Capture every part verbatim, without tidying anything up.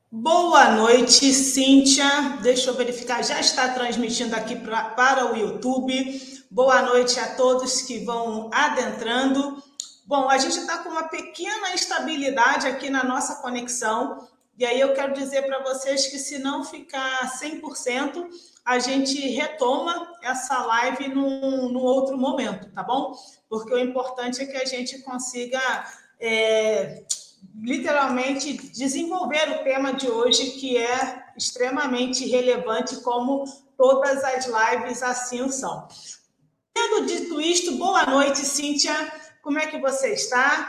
Boa noite, Cíntia. Deixa eu verificar, já está transmitindo aqui pra, para o YouTube. Boa noite a todos que vão adentrando. Bom, a gente está com uma pequena instabilidade aqui na nossa conexão, e aí eu quero dizer para vocês que se não ficar cem por cento, a gente retoma essa live num, num outro momento, tá bom? Porque o importante é que a gente consiga. É, literalmente desenvolver o tema de hoje, que é extremamente relevante, como todas as lives assim o são. Tendo dito isto, boa noite, Cíntia. Como é que você está?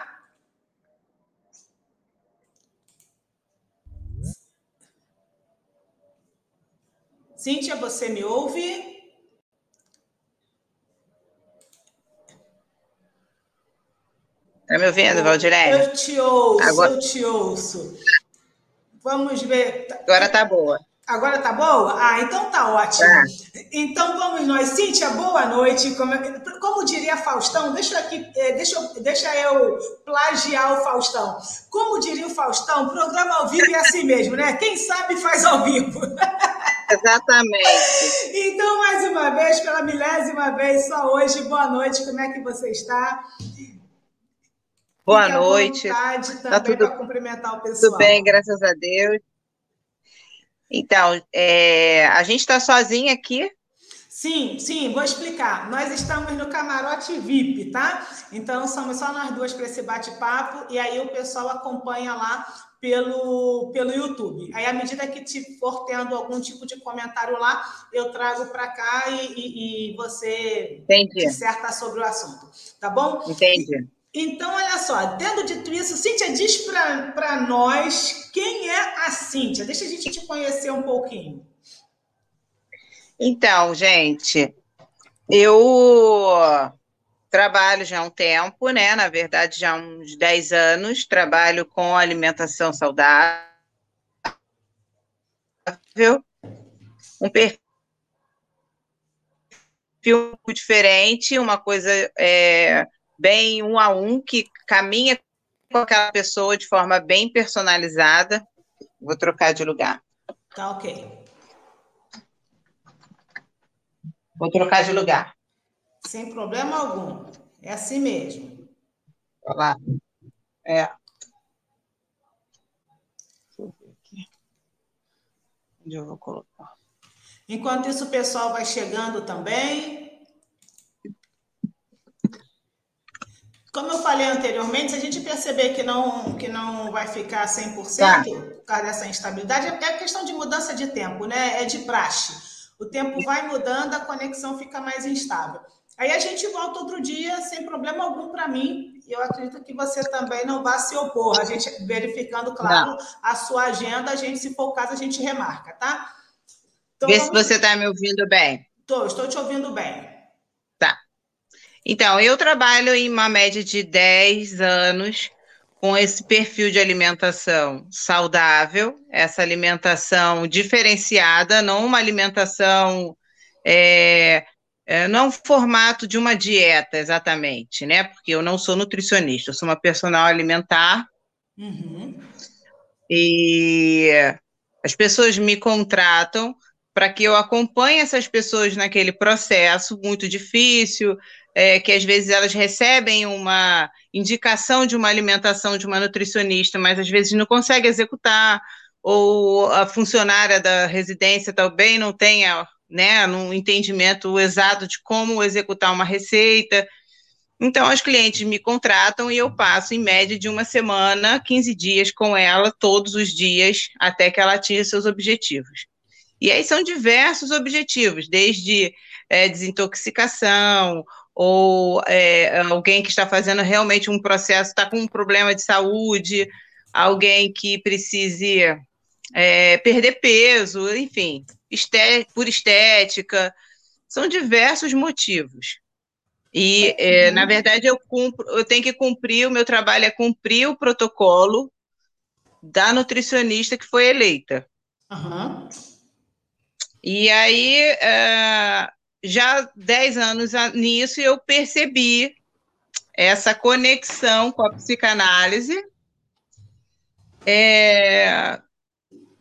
Cíntia, você me ouve? Tá me ouvindo, Oh, Valdirene? eu te ouço, Agora, eu te ouço. Vamos ver. agora tá boa. Agora tá boa? Ah, então tá ótimo. Tá. Então vamos nós. Cíntia, boa noite. Como, como diria Faustão, deixa eu, aqui, deixa, eu, deixa eu plagiar o Faustão. Como diria o Faustão, programa ao vivo é assim mesmo, né? Quem sabe faz ao vivo. Exatamente. Então, mais uma vez, pela milésima vez, só hoje, boa noite. Como é que você está? Boa Fique à noite. vontade Tá também tudo, para cumprimentar o tudo bem, pessoal. graças a Deus. Então, é, a gente está sozinha aqui. Sim, sim, vou explicar. Nós estamos no camarote V I P, tá? Então somos só nós duas para esse bate-papo e aí o pessoal acompanha lá pelo, pelo YouTube. Aí, à medida que te for tendo algum tipo de comentário lá, eu trago para cá e, e, e você Entendi, disserta sobre o assunto, tá bom? entendi. Então, olha só, tendo dito isso, Cíntia, diz para nós quem é a Cíntia. Deixa a gente te conhecer um pouquinho. Então, gente, eu trabalho já há um tempo, né? Na verdade, já há uns dez anos, trabalho com alimentação saudável, um perfil um pouco diferente, uma coisa é, bem um a um, que caminha com aquela pessoa de forma bem personalizada. Vou trocar de lugar. Tá ok. Vou trocar de lugar. Sem problema algum. É assim mesmo. Olá. É. Deixa eu ver aqui. Onde eu vou colocar? Enquanto isso, o pessoal vai chegando também. Como eu falei anteriormente, se a gente perceber que não, que não vai ficar cem por Tá. cento por causa dessa instabilidade, é questão de mudança de tempo, né? É de praxe. O tempo vai mudando, a conexão fica mais instável. Aí a gente volta outro dia sem problema algum para mim. E eu acredito que você também não vai se opor. A gente verificando, Não. claro, a sua agenda, a gente, se for o caso, a gente remarca, tá? Então Vê se vamos. você está me ouvindo bem. Tô, estou te ouvindo bem. Tá. Então, eu trabalho em uma média de dez anos com esse perfil de alimentação saudável, essa alimentação diferenciada, não uma alimentação, é, é, não um formato de uma dieta exatamente, né? Porque eu não sou nutricionista, eu sou uma personal alimentar. Uhum. E as pessoas me contratam para que eu acompanhe essas pessoas naquele processo muito difícil, é, que às vezes elas recebem uma indicação de uma alimentação de uma nutricionista, mas às vezes não conseguem executar, ou a funcionária da residência também não tenha, né, um entendimento exato de como executar uma receita. Então, as clientes me contratam e eu passo, em média, de uma semana, quinze dias com ela, todos os dias, até que ela atinja seus objetivos. E aí são diversos objetivos, desde é, desintoxicação, ou é, alguém que está fazendo realmente um processo, está com um problema de saúde, alguém que precise é, perder peso, enfim, esté por estética, são diversos motivos. E, é, na Uhum. verdade, eu cumpro, eu tenho que cumprir, o meu trabalho é cumprir o protocolo da nutricionista que foi eleita. Uhum. E aí, é, já dez anos nisso, eu percebi essa conexão com a psicanálise, é,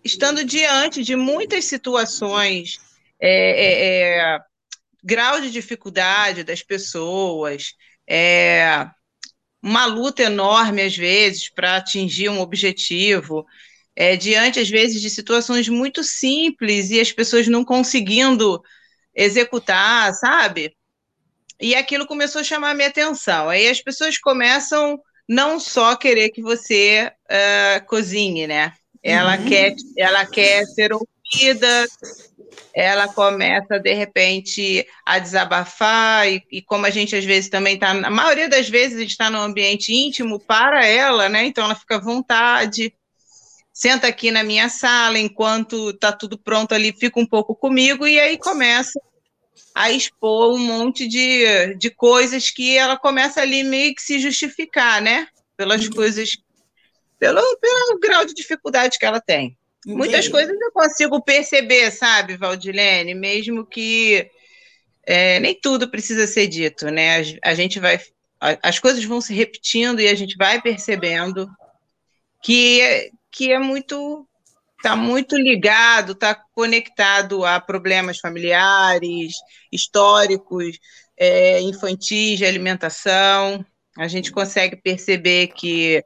estando diante de muitas situações, é, é, é, grau de dificuldade das pessoas, é, uma luta enorme, às vezes, para atingir um objetivo, é, diante, às vezes, de situações muito simples e as pessoas não conseguindo executar, sabe? E aquilo começou a chamar a minha atenção. Aí as pessoas começam não só querer que você uh, cozinhe, né? Ela quer, Uhum. ela quer ser ouvida, ela começa, de repente, a desabafar, e, e como a gente às vezes também está, na maioria das vezes a gente está num ambiente íntimo para ela, né? Então ela fica à vontade, senta aqui na minha sala, enquanto está tudo pronto ali, fica um pouco comigo, e aí começa a expor um monte de, de coisas que ela começa ali meio que se justificar, né? Pelas coisas, pelo, pelo grau de dificuldade que ela tem. Muitas Entendi. coisas eu consigo perceber, sabe, Valdilene? Mesmo que é, nem tudo precisa ser dito, né? A, a gente vai, a, as coisas vão se repetindo e a gente vai percebendo que, que é muito, está muito ligado, está conectado a problemas familiares, históricos, é, infantis, de alimentação. A gente consegue perceber que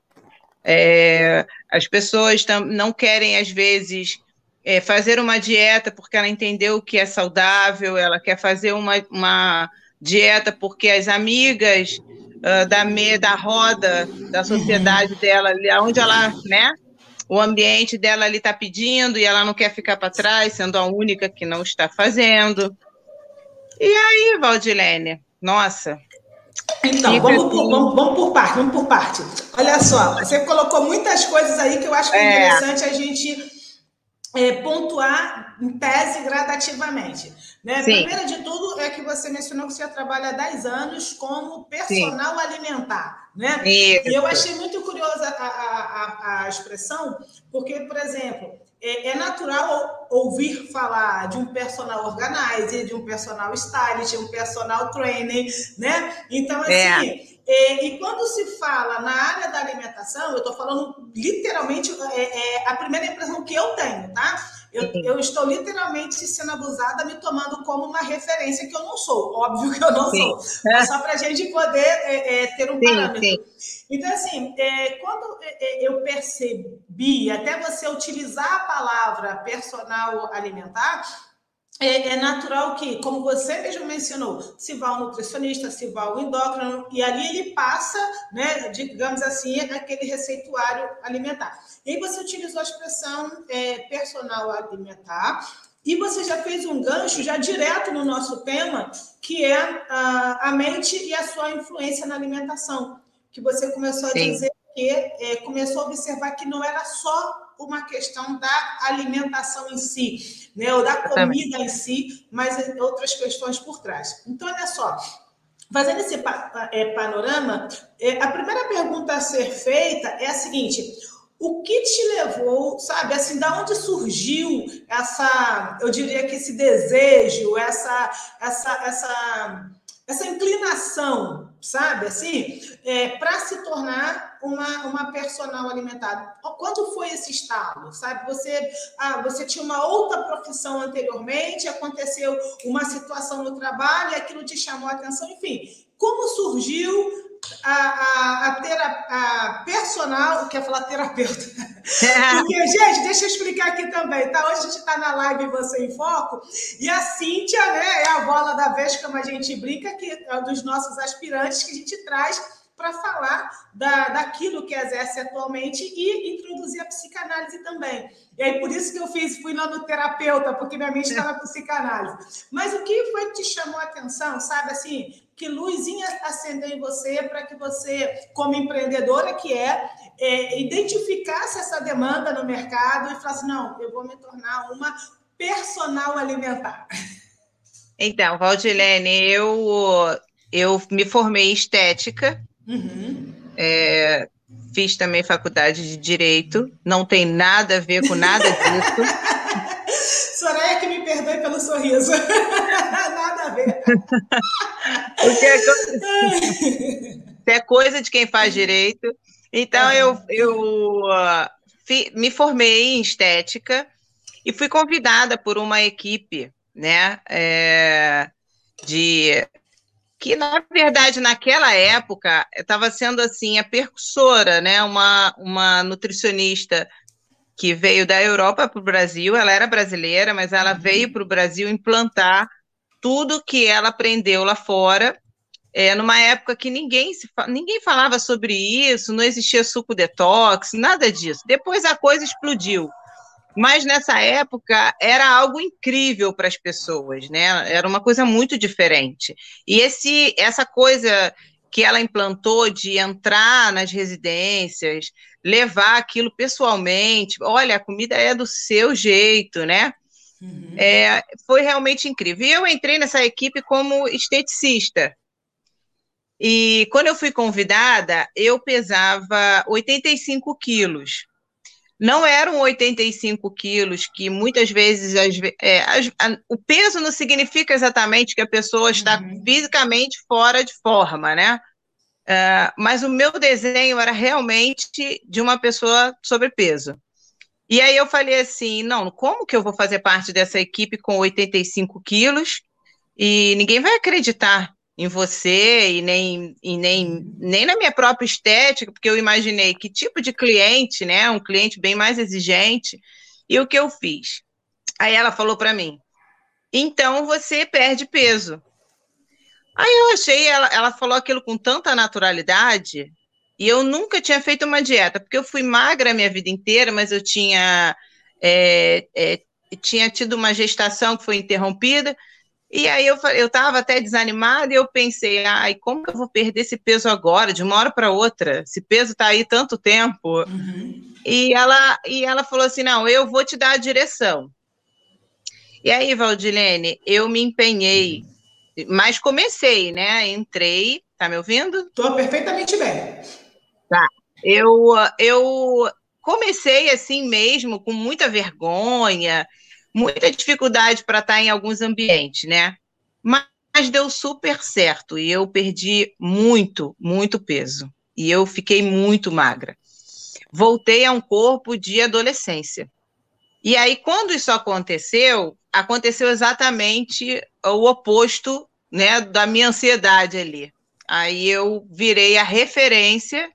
é, as pessoas tam, não querem, às vezes, é, fazer uma dieta porque ela entendeu o que é saudável, ela quer fazer uma, uma dieta porque as amigas uh, da, me, da roda da sociedade dela, onde ela, né? O ambiente dela ali está pedindo e ela não quer ficar para trás, sendo a única que não está fazendo. E aí, Valdilene, nossa, Então, fica vamos por, assim. vamos, vamos por parte, vamos por parte. Olha só, você colocou muitas coisas aí que eu acho que é É, interessante a gente é, pontuar em tese gradativamente. Né? sim, Primeiro de tudo é que você mencionou que você já trabalha há dez anos como sim, personal alimentar. Né? E eu isso, achei muito curiosa a, a, a, a expressão, porque, por exemplo, é, é natural ouvir falar de um personal organizer, de um personal stylist, de um personal trainer, né? Então, é, assim, é, e quando se fala na área da alimentação, eu estou falando literalmente, é, é a primeira impressão que eu tenho, tá? Eu, sim, eu estou literalmente sendo abusada, me tomando como uma referência que eu não sou. Óbvio que eu não sim, sou, mas só para a gente poder é, é, ter um sim, sim, parâmetro. Então, assim, é, quando eu percebi, até você utilizar a palavra personal alimentar, é, é natural que, como você mesmo mencionou, se vá um nutricionista, se vá um endócrino, e ali ele passa, né, digamos assim, aquele receituário alimentar. E aí você utilizou a expressão é, personal alimentar, e você já fez um gancho já direto no nosso tema, que é a, a mente e a sua influência na alimentação, que você começou a sim, dizer que é, começou a observar que não era só uma questão da alimentação em si, né, ou da exatamente. comida em si, mas outras questões por trás. Então, olha só, fazendo esse panorama, a primeira pergunta a ser feita é a seguinte: o que te levou, sabe, assim, da onde surgiu essa, eu diria que esse desejo, essa, essa, essa, essa inclinação, sabe, assim, é, para se tornar uma, uma personal alimentar? Quando foi esse estalo, sabe? Você, ah, você tinha uma outra profissão anteriormente, aconteceu uma situação no trabalho, aquilo te chamou a atenção, enfim. Como surgiu a, a, a, tera, a personal, quer falar terapeuta? Porque, gente, deixa eu explicar aqui também, tá? Hoje a gente está na live Você em Foco, e a Cíntia, né, é a bola da vez, como a gente brinca, que é dos nossos aspirantes que a gente traz para falar da, daquilo que exerce atualmente e introduzir a psicanálise também. E aí, por isso que eu fiz, fui lá no terapeuta, porque minha mente está na psicanálise. Mas o que foi que te chamou a atenção, sabe, assim, que luzinha acendeu em você para que você, como empreendedora que é, é, identificasse essa demanda no mercado e falasse, não, eu vou me tornar uma personal alimentar. Então, Valdilene, eu, eu me formei em estética, Uhum. é, fiz também faculdade de Direito, não tem nada a ver com nada disso. Soraya, que me perdoe pelo sorriso. Nada a ver. Porque é coisa de quem faz direito. Então, eu, eu uh, fi, me formei em estética e fui convidada por uma equipe, né, é, de que, na verdade, naquela época, estava sendo assim a percussora, né, uma, uma nutricionista que veio da Europa para o Brasil, ela era brasileira, mas ela Uhum. veio para o Brasil implantar tudo que ela aprendeu lá fora, é, numa época que ninguém, se, ninguém falava sobre isso, não existia suco detox, nada disso. Depois a coisa explodiu. Mas nessa época era algo incrível para as pessoas, né? Era uma coisa muito diferente. E esse, essa coisa que ela implantou de entrar nas residências, levar aquilo pessoalmente, olha, a comida é do seu jeito, né? Uhum. É, foi realmente incrível. E eu entrei nessa equipe como esteticista. E quando eu fui convidada, eu pesava oitenta e cinco quilos. Não eram oitenta e cinco quilos, que muitas vezes as, é, as, a, o peso não significa exatamente que a pessoa está Uhum. fisicamente fora de forma, né? Uh, mas o meu desenho era realmente de uma pessoa sobrepeso. E aí eu falei assim, não, como que eu vou fazer parte dessa equipe com oitenta e cinco quilos e ninguém vai acreditar em você e nem, e nem, nem na minha própria estética, porque eu imaginei que tipo de cliente, né, um cliente bem mais exigente, e o que eu fiz? Aí ela falou para mim, então você perde peso. Aí eu achei, ela, ela falou aquilo com tanta naturalidade, e eu nunca tinha feito uma dieta, porque eu fui magra a minha vida inteira, mas eu tinha, é, é, tinha tido uma gestação que foi interrompida, e aí eu eu estava até desanimada e eu pensei, ai, como que eu vou perder esse peso agora, de uma hora para outra? Esse peso está aí tanto tempo. Uhum. E ela, e ela falou assim, não, eu vou te dar a direção. E aí, Valdilene, eu me empenhei, mas comecei, né? Entrei, tá me ouvindo? Estou perfeitamente bem. Tá. Eu, eu comecei assim mesmo, com muita vergonha, muita dificuldade para estar em alguns ambientes, né? Mas deu super certo e eu perdi muito, muito peso. E eu fiquei muito magra. Voltei a um corpo de adolescência. E aí, quando isso aconteceu, aconteceu exatamente o oposto, né, da minha ansiedade ali. Aí eu virei a referência,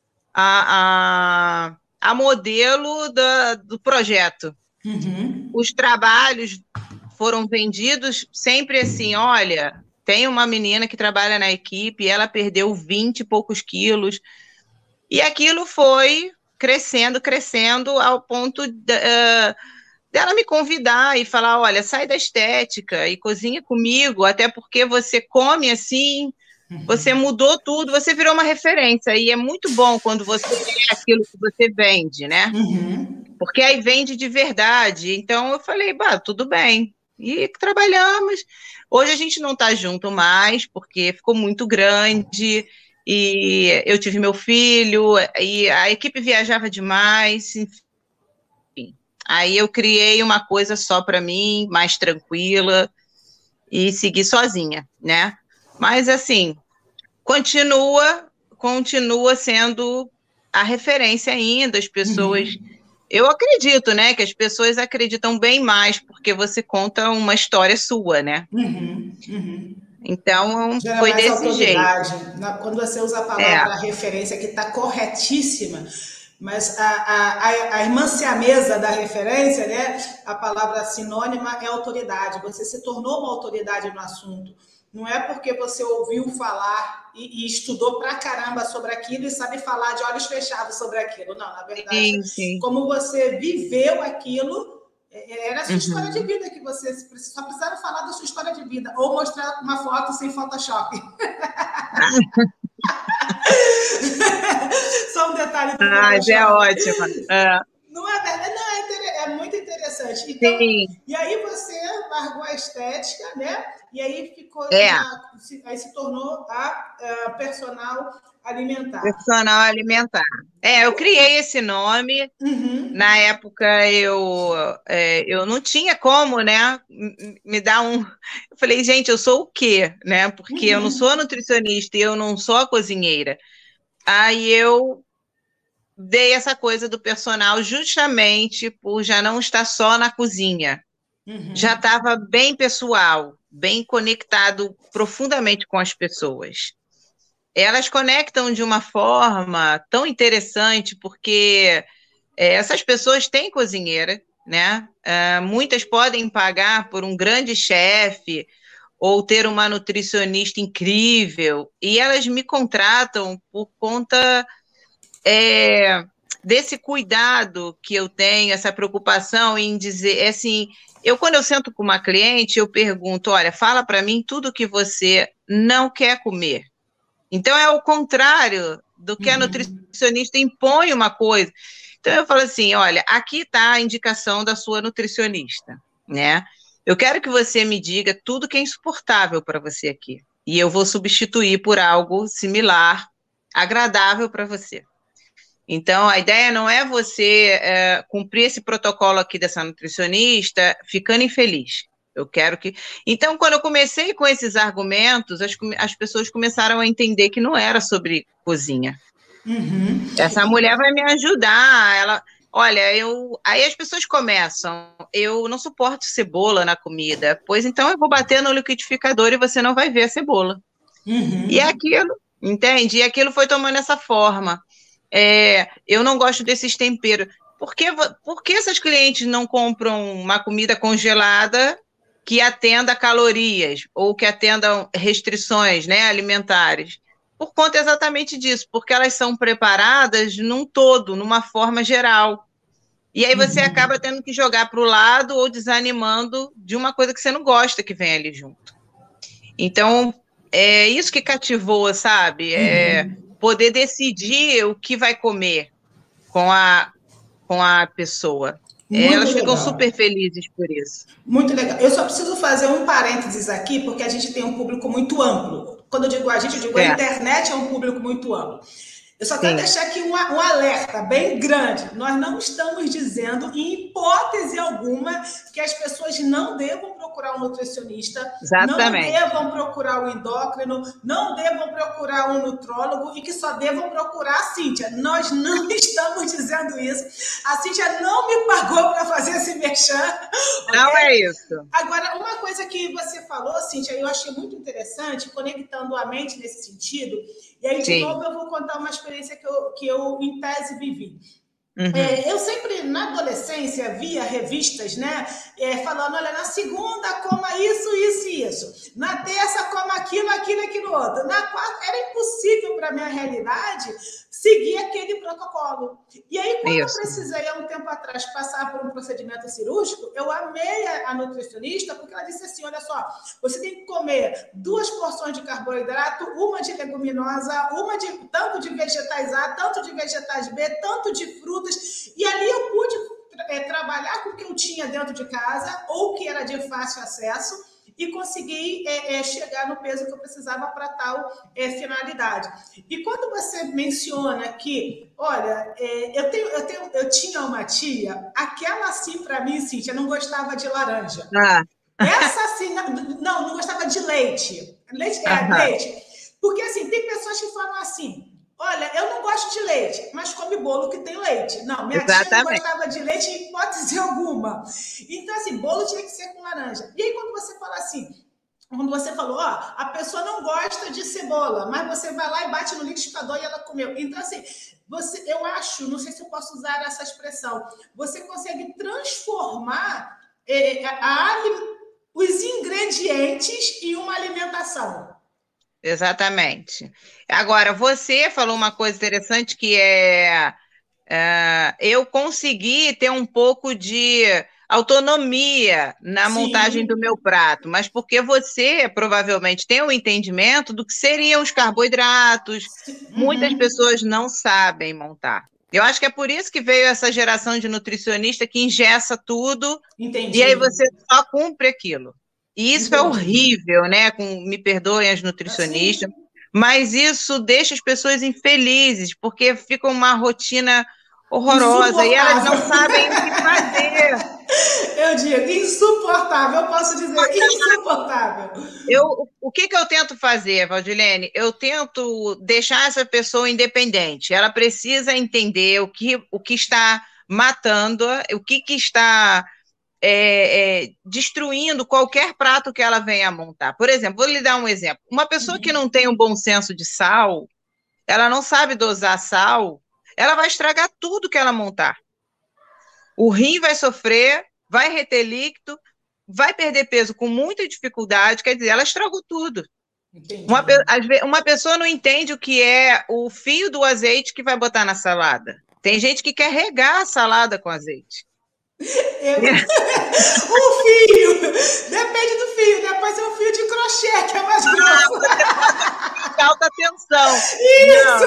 a, a, a modelo da, do projeto. Uhum. Os trabalhos foram vendidos sempre assim, olha, tem uma menina que trabalha na equipe, ela perdeu vinte e poucos quilos, e aquilo foi crescendo, crescendo, ao ponto de, uh, dela me convidar e falar, olha, sai da estética e cozinha comigo, até porque você come assim, você mudou tudo, você virou uma referência, e é muito bom quando você é aquilo que você vende, né? Uhum. Porque aí vende de verdade. Então eu falei, bah, tudo bem. E trabalhamos. Hoje a gente não está junto mais, porque ficou muito grande, e eu tive meu filho, e a equipe viajava demais, enfim. Aí eu criei uma coisa só para mim, mais tranquila, e segui sozinha, né? Mas assim, continua, continua sendo a referência ainda, as pessoas. Uhum. Eu acredito, né, que as pessoas acreditam bem mais porque você conta uma história sua, né? Uhum. Uhum. Então, Gera foi mais desse jeito. autoridade. Na- Quando você usa a É, palavra referência, que está corretíssima, mas a, a, a, a irmã siamesa da referência, né? A palavra sinônima é autoridade. Você se tornou uma autoridade no assunto. Não é porque você ouviu falar e, e estudou pra caramba sobre aquilo e sabe falar de olhos fechados sobre aquilo. Não, na verdade, sim, sim. como você viveu aquilo, é- era a sua história de Uhum. vida que você só precisava falar da sua história de vida ou mostrar uma foto sem Photoshop. Só um detalhe do Ah, mas é Photoshop. ótima. É, Não é verdade? Não, é, inter- é muito interessante. Então, sim, e aí você largou a estética, né? E aí ficou é. na, se- aí se tornou a, a personal alimentar. Personal alimentar. É, eu criei esse nome. Uhum, Na época eu, é, eu não tinha como, né, m- me dar um. Eu falei, gente, eu sou o quê, né? Porque eu não sou uhum, a nutricionista e eu não sou a cozinheira. Aí eu dei essa coisa do personal justamente por já não estar só na cozinha. Uhum. Já estava bem pessoal, bem conectado profundamente com as pessoas. Elas conectam de uma forma tão interessante, porque é, essas pessoas têm cozinheira, né? Uh, muitas podem pagar por um grande chefe ou ter uma nutricionista incrível, e elas me contratam por conta é, desse cuidado que eu tenho, essa preocupação em dizer, assim, eu quando eu sento com uma cliente, eu pergunto, olha, fala para mim tudo que você não quer comer. Então é o contrário do que a nutricionista impõe uma coisa. Então eu falo assim, olha, aqui está a indicação da sua nutricionista, né? Eu quero que você me diga tudo que é insuportável para você aqui. E eu vou substituir por algo similar, agradável para você. Então, a ideia não é você é, cumprir esse protocolo aqui dessa nutricionista ficando infeliz. Eu quero que... Então, quando eu comecei com esses argumentos, as, as pessoas começaram a entender que não era sobre cozinha. Uhum. Essa mulher vai me ajudar, ela... Olha, eu... Aí as pessoas começam, eu não suporto cebola na comida, pois então eu vou bater no liquidificador e você não vai ver a cebola. Uhum. E aquilo, entende? E aquilo foi tomando essa forma. É, eu não gosto desses temperos. Por que, por que essas clientes não compram uma comida congelada que atenda calorias ou que atenda restrições, né, alimentares? Por conta exatamente disso, porque elas são preparadas num todo, numa forma geral. E aí você uhum. acaba tendo que jogar para o lado ou desanimando de uma coisa que você não gosta que vem ali junto. Então, é isso que cativou, sabe? É uhum. poder decidir o que vai comer com a, com a pessoa. Muito Elas legal. Ficam super felizes por isso. Muito legal. Eu só preciso fazer um parênteses aqui, porque a gente tem um público muito amplo. Quando eu digo a gente, eu digo é. a internet é um público muito amplo. Eu só quero Sim. deixar aqui um, um alerta bem grande. Nós não estamos dizendo, em hipótese alguma, que as pessoas não devam procurar um nutricionista, Exatamente. não devam procurar um endócrino, não devam procurar um nutrólogo e que só devam procurar a Cíntia. Nós não estamos dizendo isso. A Cíntia não me pagou para fazer esse merchan. Não okay? é isso. Agora, uma coisa que você falou, Cíntia, eu achei muito interessante, conectando a mente nesse sentido, e aí, de Sim. novo, eu vou contar uma experiência que eu, que eu em tese, vivi. Uhum. É, eu sempre, na adolescência, via revistas, né, é, falando, olha, na segunda, coma isso, isso e isso. Na terça, coma aquilo, aquilo e aquilo outro. Na quarta, era impossível para a minha realidade seguir aquele protocolo. E aí, quando isso. eu precisei, há um tempo atrás, passar por um procedimento cirúrgico, eu amei a, a nutricionista, porque ela disse assim, olha só, você tem que comer duas porções de carboidrato, uma de leguminosa, uma de tanto de vegetais A, tanto de vegetais B, tanto de fruta. E ali eu pude é, trabalhar com o que eu tinha dentro de casa ou que era de fácil acesso e consegui é, é, chegar no peso que eu precisava para tal é, finalidade. E quando você menciona que, olha, é, eu, tenho, eu, tenho, eu tinha uma tia, aquela assim para mim, Cíntia, não gostava de laranja. Ah. Essa assim, não, não gostava de leite. Leite, é, leite. Porque assim, tem pessoas que falam assim, olha, eu não gosto de leite, mas come bolo que tem leite. Não, minha Exatamente. tia não gostava de leite em hipótese alguma. Então, assim, bolo tinha que ser com laranja. E aí, quando você fala assim, quando você falou, ó, a pessoa não gosta de cebola, mas você vai lá e bate no liquidificador e ela comeu. Então, assim, você, eu acho, não sei se eu posso usar essa expressão, você consegue transformar é, a, a, os ingredientes em uma alimentação. Exatamente. Agora, você falou uma coisa interessante que é, é eu consegui ter um pouco de autonomia na Sim. montagem do meu prato, mas porque você provavelmente tem um entendimento do que seriam os carboidratos. Uhum. Muitas pessoas não sabem montar. Eu acho que é por isso que veio essa geração de nutricionista que engessa tudo Entendi. E aí você só cumpre aquilo. E isso Entendi. É horrível, né? Com, me perdoem as nutricionistas, assim. Mas isso deixa as pessoas infelizes, porque fica uma rotina horrorosa e elas não sabem o que fazer. Eu digo insuportável, eu posso dizer insuportável. Eu, o que que eu tento fazer, Valdilene? Eu tento deixar essa pessoa independente. Ela precisa entender o que, o que está matando, o que, que está é, é, destruindo qualquer prato que ela venha a montar. Por exemplo, vou lhe dar um exemplo. Uma pessoa que não tem um bom senso de sal, ela não sabe dosar sal, ela vai estragar tudo que ela montar. O rim vai sofrer, vai reter líquido, vai perder peso com muita dificuldade, quer dizer, ela estragou tudo. Uma, Entendi. uma pessoa não entende o que é o fio do azeite que vai botar na salada. Tem gente que quer regar a salada com azeite. Eu... o fio! Depende do fio, né? Pode ser um fio de crochê, que é mais grosso. Ah, alta tensão. Isso!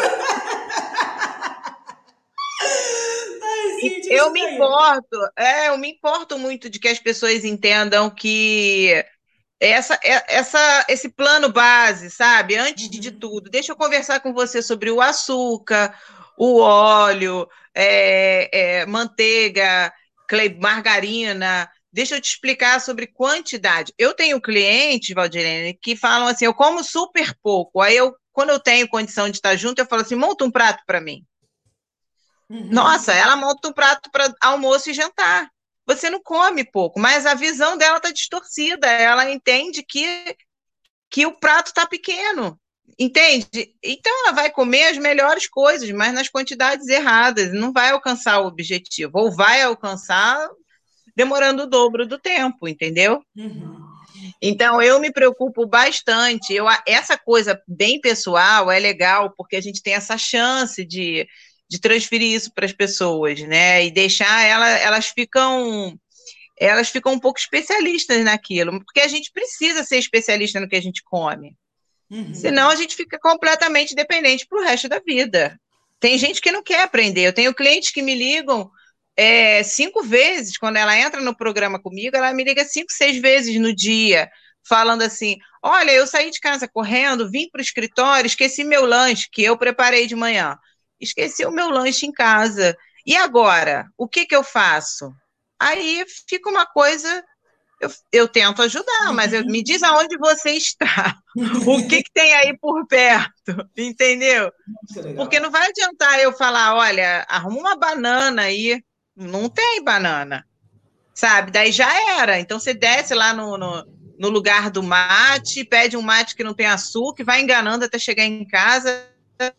Ai, gente, eu isso me daí. importo, é, eu me importo muito de que as pessoas entendam que essa, essa, esse plano base, sabe? Antes de Uhum. tudo, deixa eu conversar com você sobre o açúcar, o óleo, é, é, manteiga, margarina. Deixa eu te explicar sobre quantidade. Eu tenho clientes, Valdirene, que falam assim: eu como super pouco. Aí eu, quando eu tenho condição de estar junto, eu falo assim: monta um prato para mim. Uhum. Nossa, ela monta um prato para almoço e jantar. Você não come pouco, mas a visão dela está distorcida. Ela entende que, que o prato está pequeno, entende? Então ela vai comer as melhores coisas, mas nas quantidades erradas. Não vai alcançar o objetivo, ou vai alcançar demorando o dobro do tempo, entendeu? Uhum. Então eu me preocupo bastante. Eu, essa coisa bem pessoal é legal, porque a gente tem essa chance de de transferir isso para as pessoas, né? E deixar ela, elas ficam, elas ficam um pouco especialistas naquilo, porque a gente precisa ser especialista no que a gente come. Senão Uhum. a gente fica completamente dependente para o resto da vida. Tem gente que não quer aprender. Eu tenho clientes que me ligam é, cinco vezes, quando ela entra no programa comigo, ela me liga cinco, seis vezes no dia, falando assim: olha, eu saí de casa correndo, vim para o escritório, esqueci meu lanche que eu preparei de manhã. Esqueci o meu lanche em casa. E agora? O que que eu faço? Aí fica uma coisa. Eu, eu tento ajudar, mas eu, me diz aonde você está. O que, que tem aí por perto? Entendeu? Muito Porque não legal. vai adiantar eu falar, olha, arruma uma banana aí. Não tem banana, sabe? Daí já era. Então você desce lá no, no, no lugar do mate, pede um mate que não tem açúcar, vai enganando até chegar em casa.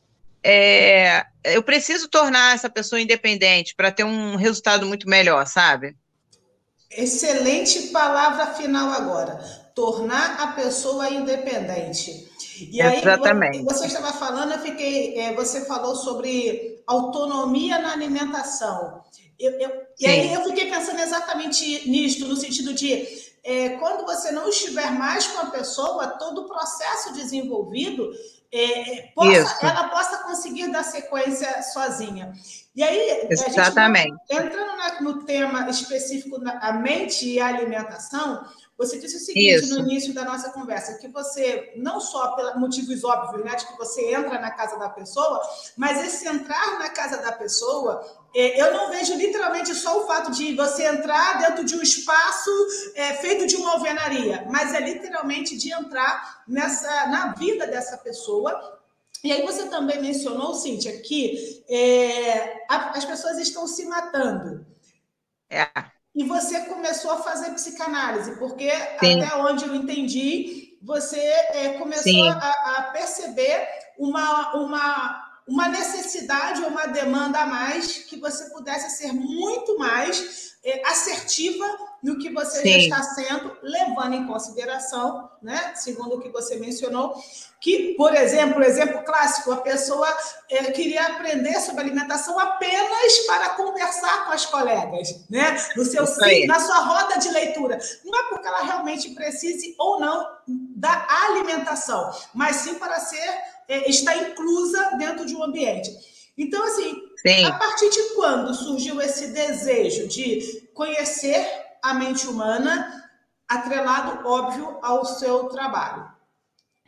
É, eu preciso tornar essa pessoa independente para ter um resultado muito melhor, sabe? Excelente palavra final agora. Tornar a pessoa independente. E aí, você Exatamente. estava falando, eu fiquei, é, você falou sobre autonomia na alimentação. Eu, eu, e aí Sim, eu fiquei pensando exatamente nisto, no sentido de é, quando você não estiver mais com a pessoa, todo o processo desenvolvido é, possa, isso, ela possa conseguir dar sequência sozinha. E aí, a gente exatamente. entrando na, no tema específico da mente e alimentação, você disse o seguinte no Isso, início da nossa conversa, que você, não só por motivos óbvios, né, de que você entra na casa da pessoa, mas esse entrar na casa da pessoa, é, eu não vejo literalmente só o fato de você entrar dentro de um espaço é, feito de uma alvenaria, mas é literalmente de entrar nessa, na vida dessa pessoa. E aí você também mencionou, Cíntia, que é, a, as pessoas estão se matando. é, E você começou a fazer psicanálise, porque sim, até onde eu entendi, você é, começou sim, a, a perceber uma, uma, uma necessidade ou uma demanda a mais que você pudesse ser muito mais é, assertiva no que você já está sim, sendo, levando em consideração, né, segundo o que você mencionou, que, por exemplo, exemplo clássico, a pessoa é, queria aprender sobre alimentação apenas para conversar com as colegas, né? No seu isso aí. na sua roda de leitura. Não é porque ela realmente precise ou não da alimentação, mas sim para ser é, estar inclusa dentro de um ambiente. Então, assim, a Sim. partir de quando surgiu esse desejo de conhecer a mente humana, atrelado, óbvio, ao seu trabalho?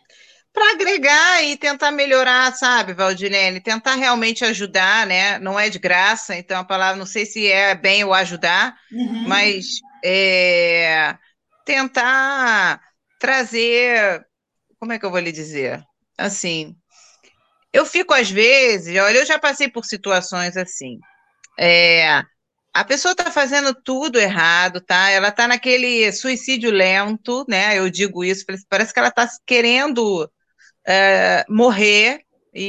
para agregar e tentar melhorar, sabe, Valdilene? Tentar realmente ajudar, né? Não é de graça, então a palavra, não sei se é bem o ajudar, Uhum. mas é, tentar trazer, como é que eu vou lhe dizer? Assim, eu fico às vezes, olha, eu já passei por situações assim. É, a pessoa está fazendo tudo errado, tá? Ela está naquele suicídio lento, né? Eu digo isso, parece que ela está querendo é, morrer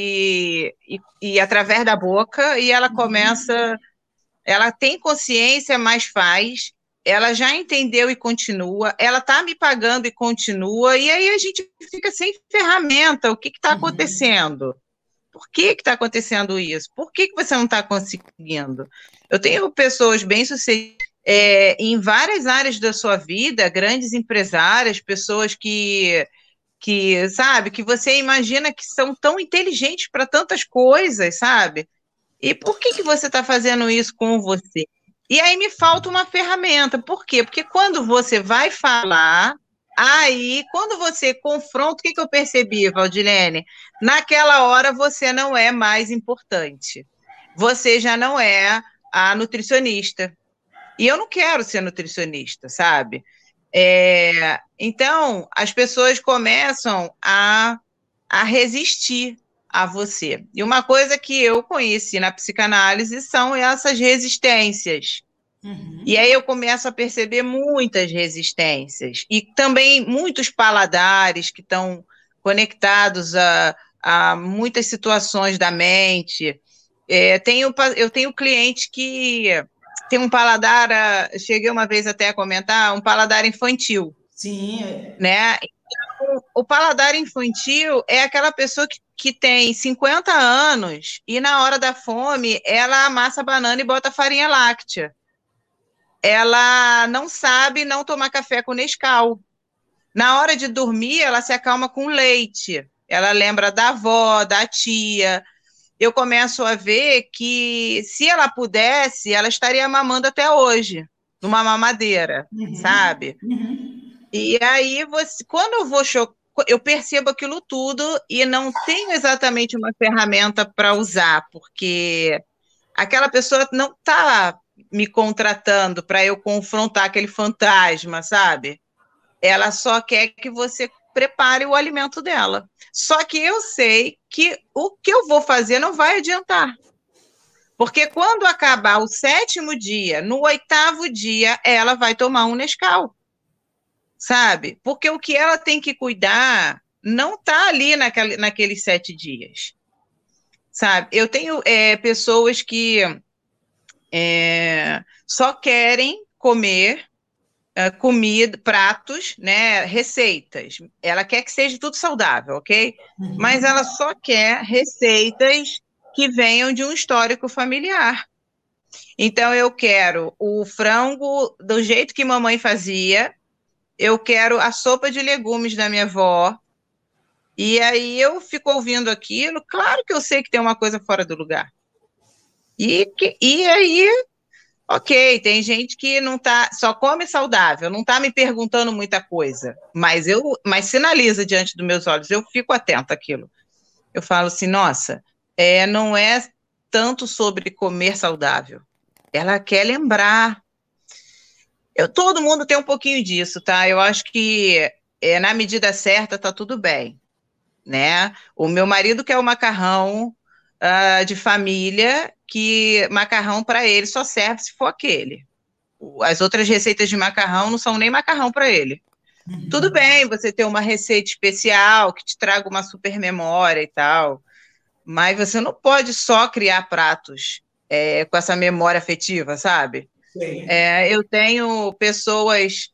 e, e, e através da boca, e ela começa, ela tem consciência, mas faz, ela já entendeu e continua, ela está me pagando e continua, e aí a gente fica sem ferramenta. O que está Uhum. acontecendo? Por que está acontecendo isso? Por que, que você não está conseguindo? Eu tenho pessoas bem-sucedidas é, em várias áreas da sua vida, grandes empresárias, pessoas que, que, sabe, que você imagina que são tão inteligentes para tantas coisas, sabe? E por que, que você está fazendo isso com você? E aí me falta uma ferramenta. Por quê? Porque quando você vai falar, aí, quando você confronta, o que, que eu percebi, Valdilene? Naquela hora você não é mais importante. Você já não é a nutricionista. E eu não quero ser nutricionista, sabe? É, então, as pessoas começam a, a resistir a você. E uma coisa que eu conheci na psicanálise são essas resistências. E Uhum. aí eu começo a perceber muitas resistências e também muitos paladares que estão conectados a, a muitas situações da mente. É, tenho, eu tenho cliente que tem um paladar, ah, cheguei uma vez até a comentar, um paladar infantil, Sim. é- né? O paladar infantil é aquela pessoa que, que tem cinquenta anos e na hora da fome ela amassa a banana e bota farinha láctea. Ela não sabe não tomar café com Nescau. Na hora de dormir, ela se acalma com leite. Ela lembra da avó, da tia. Eu começo a ver que se ela pudesse, ela estaria mamando até hoje, numa mamadeira, Uhum. sabe? Uhum. E aí, você, quando eu vou cho- eu percebo aquilo tudo e não tenho exatamente uma ferramenta para usar, porque aquela pessoa não está me contratando para eu confrontar aquele fantasma, sabe? Ela só quer que você prepare o alimento dela. Só que eu sei que o que eu vou fazer não vai adiantar. Porque quando acabar o sétimo dia, no oitavo dia, ela vai tomar um Nescau, sabe? Porque o que ela tem que cuidar não está ali naquele, naqueles sete dias, sabe? Eu tenho é, pessoas que é, só querem comer uh, comida, pratos, né, receitas. Ela quer que seja tudo saudável, ok? Mas ela Uhum. só quer receitas que venham de um histórico familiar. Então, eu quero o frango do jeito que mamãe fazia, eu quero a sopa de legumes da minha avó, e aí eu fico ouvindo aquilo, claro que eu sei que tem uma coisa fora do lugar. E, que, e aí Ok, tem gente que não tá, só come saudável, não está me perguntando muita coisa, mas eu, mas sinaliza diante dos meus olhos, eu fico atenta àquilo. Eu falo assim, nossa, é, não é tanto sobre comer saudável. Ela quer lembrar. Eu, todo mundo tem um pouquinho disso, tá? Eu acho que é, na medida certa tá tudo bem, né? O meu marido quer o macarrão ah, de família, que macarrão para ele só serve se for aquele. As outras receitas de macarrão não são nem macarrão para ele. Tudo bem você ter uma receita especial que te traga uma super memória e tal, mas você não pode só criar pratos é, com essa memória afetiva, sabe? Sei. É, eu tenho pessoas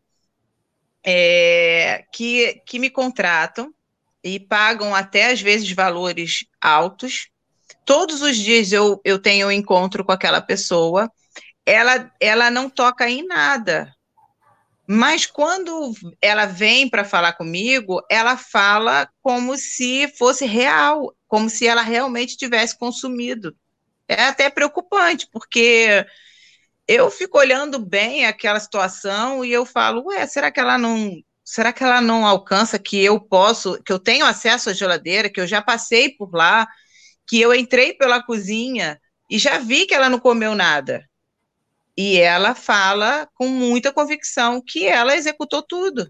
é, que, que me contratam e pagam até às vezes valores altos. Todos os dias eu, eu tenho um encontro com aquela pessoa, ela, ela não toca em nada. Mas quando ela vem para falar comigo, ela fala como se fosse real, como se ela realmente tivesse consumido. É até preocupante, porque eu fico olhando bem aquela situação e eu falo, ué, será que ela não será que ela não alcança que eu posso, que eu tenho acesso à geladeira, que eu já passei por lá, que eu entrei pela cozinha e já vi que ela não comeu nada? E ela fala com muita convicção que ela executou tudo.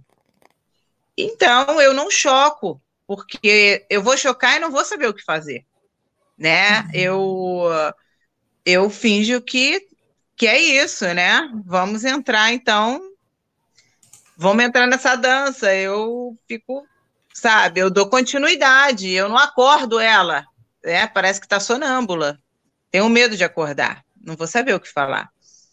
Então, eu não choco, porque eu vou chocar e não vou saber o que fazer, né? Eu, eu finjo que, que é isso, né? Vamos entrar, então, vamos entrar nessa dança. Eu fico, sabe, eu dou continuidade, eu não acordo ela, né? Parece que está sonâmbula. Tenho medo de acordar, não vou saber o que falar.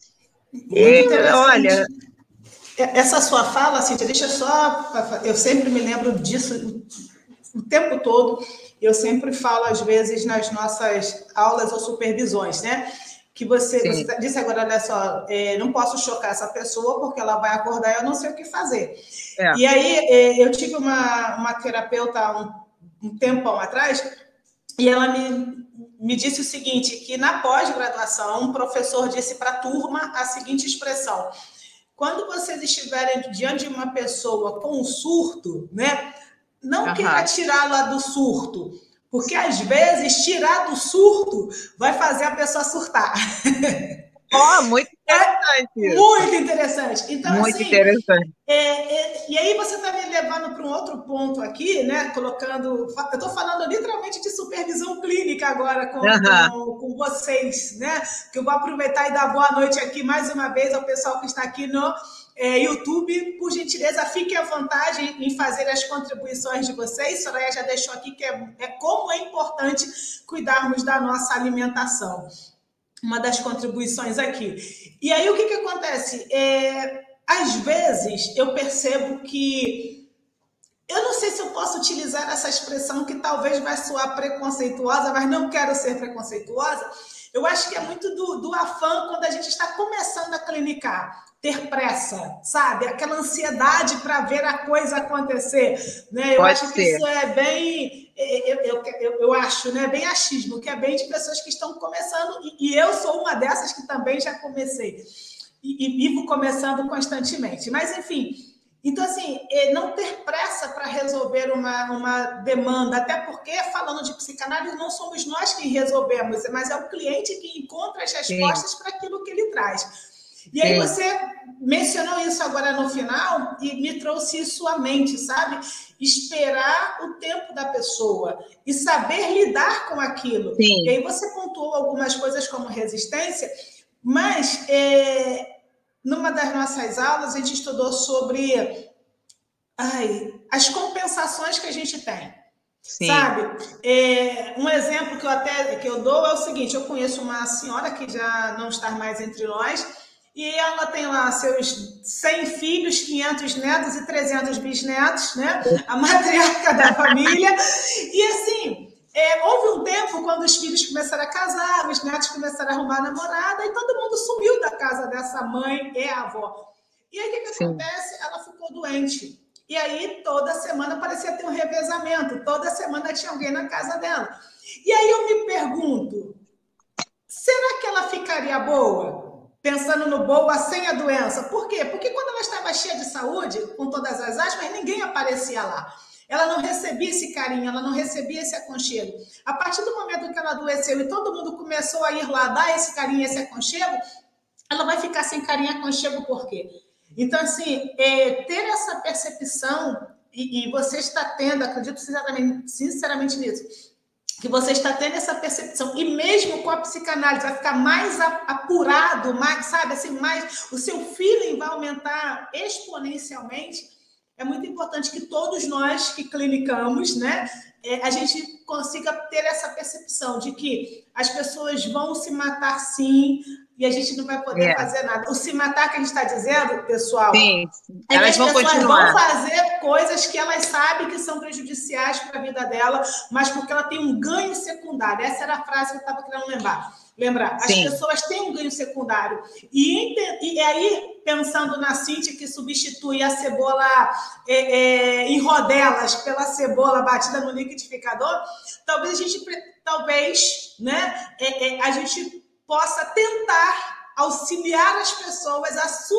Muito E, olha, interessante. Essa sua fala, Cíntia, deixa só. Eu sempre me lembro disso o tempo todo. Eu sempre falo, às vezes, nas nossas aulas ou supervisões, né? Que você, sim, você disse agora, olha só, é, não posso chocar essa pessoa porque ela vai acordar e eu não sei o que fazer. é, E aí, é, eu tive uma, uma terapeuta um, um tempão atrás e ela me, me disse o seguinte, que na pós-graduação, um professor disse para a turma a seguinte expressão: quando vocês estiverem diante de uma pessoa com um surto, né, não queira aham. tirá-la do surto, porque às vezes tirar do surto vai fazer a pessoa surtar. Ó, muito É interessante isso. muito interessante. Então, Muito assim, interessante. é, é, e aí você está me levando para um outro ponto aqui, né? Colocando. Eu estou falando literalmente de supervisão clínica agora com, Aham. com, com vocês, né? Que eu vou aproveitar e dar boa noite aqui mais uma vez ao pessoal que está aqui no é, YouTube. Por gentileza, fiquem à vontade em fazer as contribuições de vocês. Soraya já deixou aqui que é, é como é importante cuidarmos da nossa alimentação. Uma das contribuições aqui. E aí, o que, que acontece? É, às vezes, eu percebo que... Eu não sei se eu posso utilizar essa expressão que talvez vai soar preconceituosa, mas não quero ser preconceituosa. Eu acho que é muito do, do afã quando a gente está começando a clinicar. Ter pressa, sabe? Aquela ansiedade para ver a coisa acontecer. Né? Eu Pode acho que ser. isso é bem... Eu, eu, eu, eu acho, né? Bem achismo, que é bem de pessoas que estão começando, e, e eu sou uma dessas que também já comecei. E, e vivo começando constantemente. Mas, enfim... Então, assim, não ter pressa para resolver uma, uma demanda, até porque, falando de psicanálise, não somos nós que resolvemos, mas é o cliente que encontra as Sim, respostas para aquilo que ele traz. E aí sim, você mencionou isso agora no final e me trouxe isso à mente, sabe? Esperar o tempo da pessoa e saber lidar com aquilo. E sim. aí você pontuou algumas coisas como resistência, mas... É, numa das nossas aulas, a gente estudou sobre ai, as compensações que a gente tem. Sim. Sabe? É, um exemplo que eu até que eu dou é o seguinte: eu conheço uma senhora que já não está mais entre nós, e ela tem lá seus cem filhos, quinhentos netos e trezentos bisnetos, né? A matriarca da família. E assim, é, houve um tempo quando os filhos começaram a casar, os netos começaram a arrumar namorada, e todo mundo sumiu da casa dessa mãe e a avó. E aí o que, que Sim. acontece? Ela ficou doente. E aí toda semana parecia ter um revezamento, toda semana tinha alguém na casa dela. E aí eu me pergunto, será que ela ficaria boa? Pensando no boa sem a doença. Por quê? Porque quando ela estava cheia de saúde, com todas as aspas, ninguém aparecia lá. Ela não recebia esse carinho, ela não recebia esse aconchego. A partir do momento que ela adoeceu e todo mundo começou a ir lá dar esse carinho, esse aconchego, ela vai ficar sem carinho e aconchego por quê? Então, assim, é, ter essa percepção, e, e você está tendo, acredito sinceramente, sinceramente nisso, que você está tendo essa percepção, e mesmo com a psicanálise, vai ficar mais apurado, mais, sabe, assim, mais, o seu feeling vai aumentar exponencialmente. É muito importante que todos nós que clinicamos, né, a gente consiga ter essa percepção de que as pessoas vão se matar sim, e a gente não vai poder É. fazer nada. O se matar que a gente está dizendo, pessoal, Sim, é que elas as vão pessoas vão continuar. fazer coisas que elas sabem que são prejudiciais para a vida dela, mas porque ela tem um ganho secundário. Essa era a frase que eu estava querendo lembrar. Lembrar, as Sim, pessoas têm um ganho secundário. E, e aí, pensando na Cíntia, que substitui a cebola é, é, em rodelas pela cebola batida no liquidificador, talvez a gente, talvez, né, é, é, a gente possa tentar auxiliar as pessoas a, su,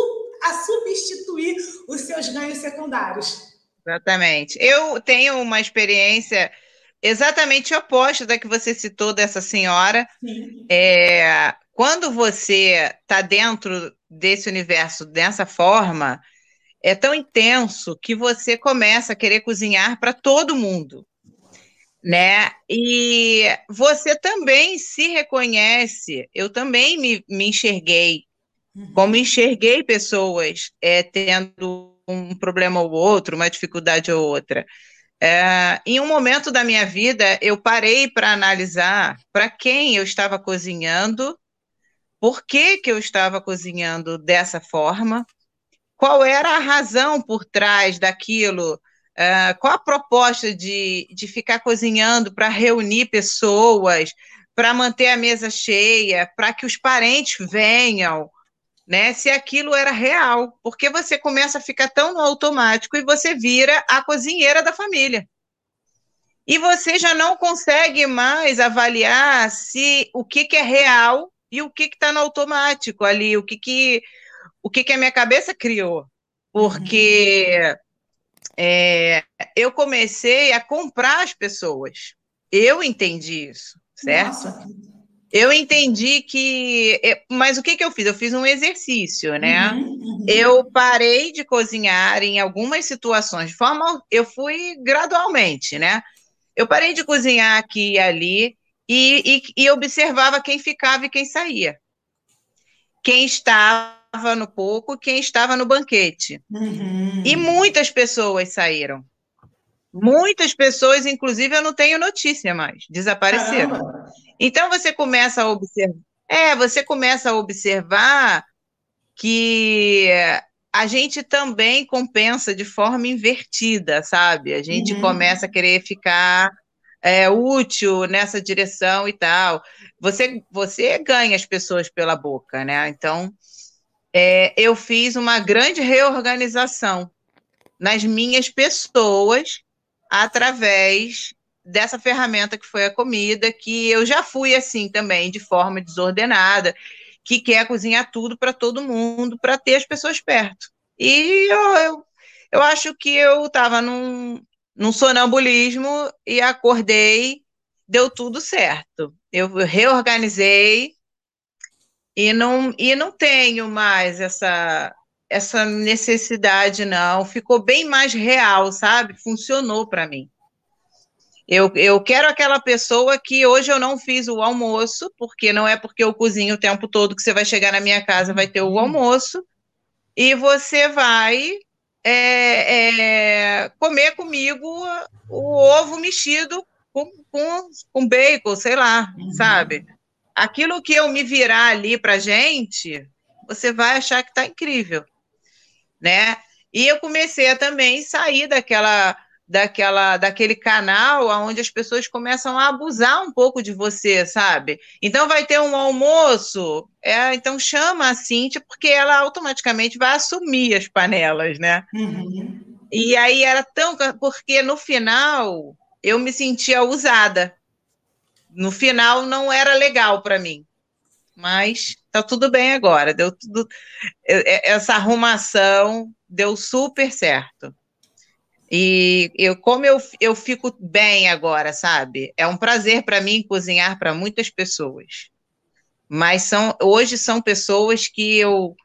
a substituir os seus ganhos secundários. Exatamente. Eu tenho uma experiência exatamente oposta da que você citou dessa senhora. Sim. É, quando você está dentro desse universo dessa forma, é tão intenso que você começa a querer cozinhar para todo mundo, né? E você também se reconhece, eu também me, me enxerguei, como Uhum. enxerguei pessoas é, tendo um problema ou outro, uma dificuldade ou outra. É, em um momento da minha vida, eu parei para analisar para quem eu estava cozinhando, por que que eu estava cozinhando dessa forma, qual era a razão por trás daquilo, uh, qual a proposta de, de ficar cozinhando para reunir pessoas, para manter a mesa cheia, para que os parentes venham, né? Se aquilo era real, porque você começa a ficar tão no automático e você vira a cozinheira da família. E você já não consegue mais avaliar se o que, que é real e o que está no automático ali, o que, que, o que, que a minha cabeça criou. Uhum. Porque é, eu comecei a comprar as pessoas. Eu entendi isso, certo? Nossa. Eu entendi que. Mas o que, que eu fiz? Eu fiz um exercício, né? Uhum, uhum. Eu parei de cozinhar em algumas situações, de forma. Eu fui gradualmente, né? Eu parei de cozinhar aqui e ali e, e, e observava quem ficava e quem saía. Quem estava no pouco, quem estava no banquete. E Uhum. muitas pessoas saíram. Muitas pessoas, inclusive, eu não tenho notícia mais, desapareceram. Caramba. Então você começa a observar, é, você começa a observar que a gente também compensa de forma invertida, sabe? A gente começa a Uhum. querer ficar é, útil nessa direção e tal. Você, você ganha as pessoas pela boca, né? Então, é, eu fiz uma grande reorganização nas minhas pessoas através dessa ferramenta que foi a comida, que eu já fui assim também, de forma desordenada, que quer cozinhar tudo para todo mundo, para ter as pessoas perto. E eu, eu, eu acho que eu estava num, num sonambulismo e acordei, deu tudo certo. Eu reorganizei e não, e não tenho mais essa, essa necessidade, não. Ficou bem mais real, sabe? Funcionou para mim. Eu, eu quero aquela pessoa que hoje eu não fiz o almoço, porque não é porque eu cozinho o tempo todo que você vai chegar na minha casa, vai ter o almoço, e você vai é, é, comer comigo o ovo mexido com, com, com bacon, sei lá, sabe? Aquilo que eu me virar ali para gente, você vai achar que está incrível, né? E eu comecei a também sair daquela, daquela, daquele canal onde as pessoas começam a abusar um pouco de você, sabe? Então vai ter um almoço, é, então chama a Cíntia, porque ela automaticamente vai assumir as panelas, né? Uhum. E aí era tão. Porque no final eu me sentia usada. No final não era legal para mim. Mas tá tudo bem agora. Deu tudo. Essa arrumação deu super certo. E eu, como eu, eu fico bem agora, sabe? É um prazer para mim cozinhar para muitas pessoas. Mas são, hoje são pessoas que eu,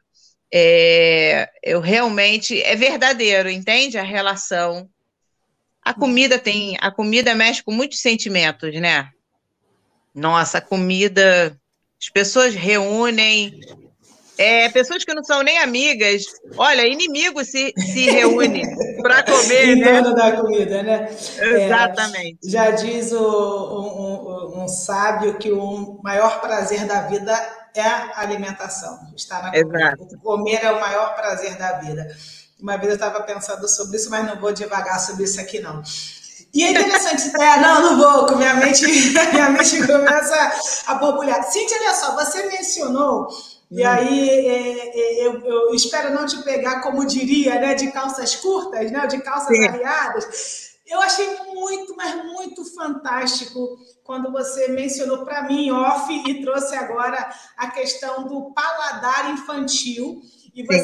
é, eu realmente é verdadeiro, entende? A relação. A comida tem, a comida mexe com muitos sentimentos, né? Nossa, a comida, as pessoas reúnem. É, pessoas que não são nem amigas, olha, inimigos se, se reúnem para comer, Em né? torno da comida, né? É, Exatamente. já diz o, um, um, um sábio que o maior prazer da vida é a alimentação, estar na comida. O Exato. comer é o maior prazer da vida. Uma vez eu estava pensando sobre isso, mas não vou devagar sobre isso aqui, não. E é interessante, é, não, não vou, minha mente, minha mente começa a borbulhar. Cíntia, olha só, você mencionou, e Hum, aí é, é, eu, eu espero não te pegar, como diria, né, de calças curtas, né, de calças sim, arriadas. Eu achei muito, mas muito fantástico quando você mencionou para mim off e trouxe agora a questão do paladar infantil. E você sim.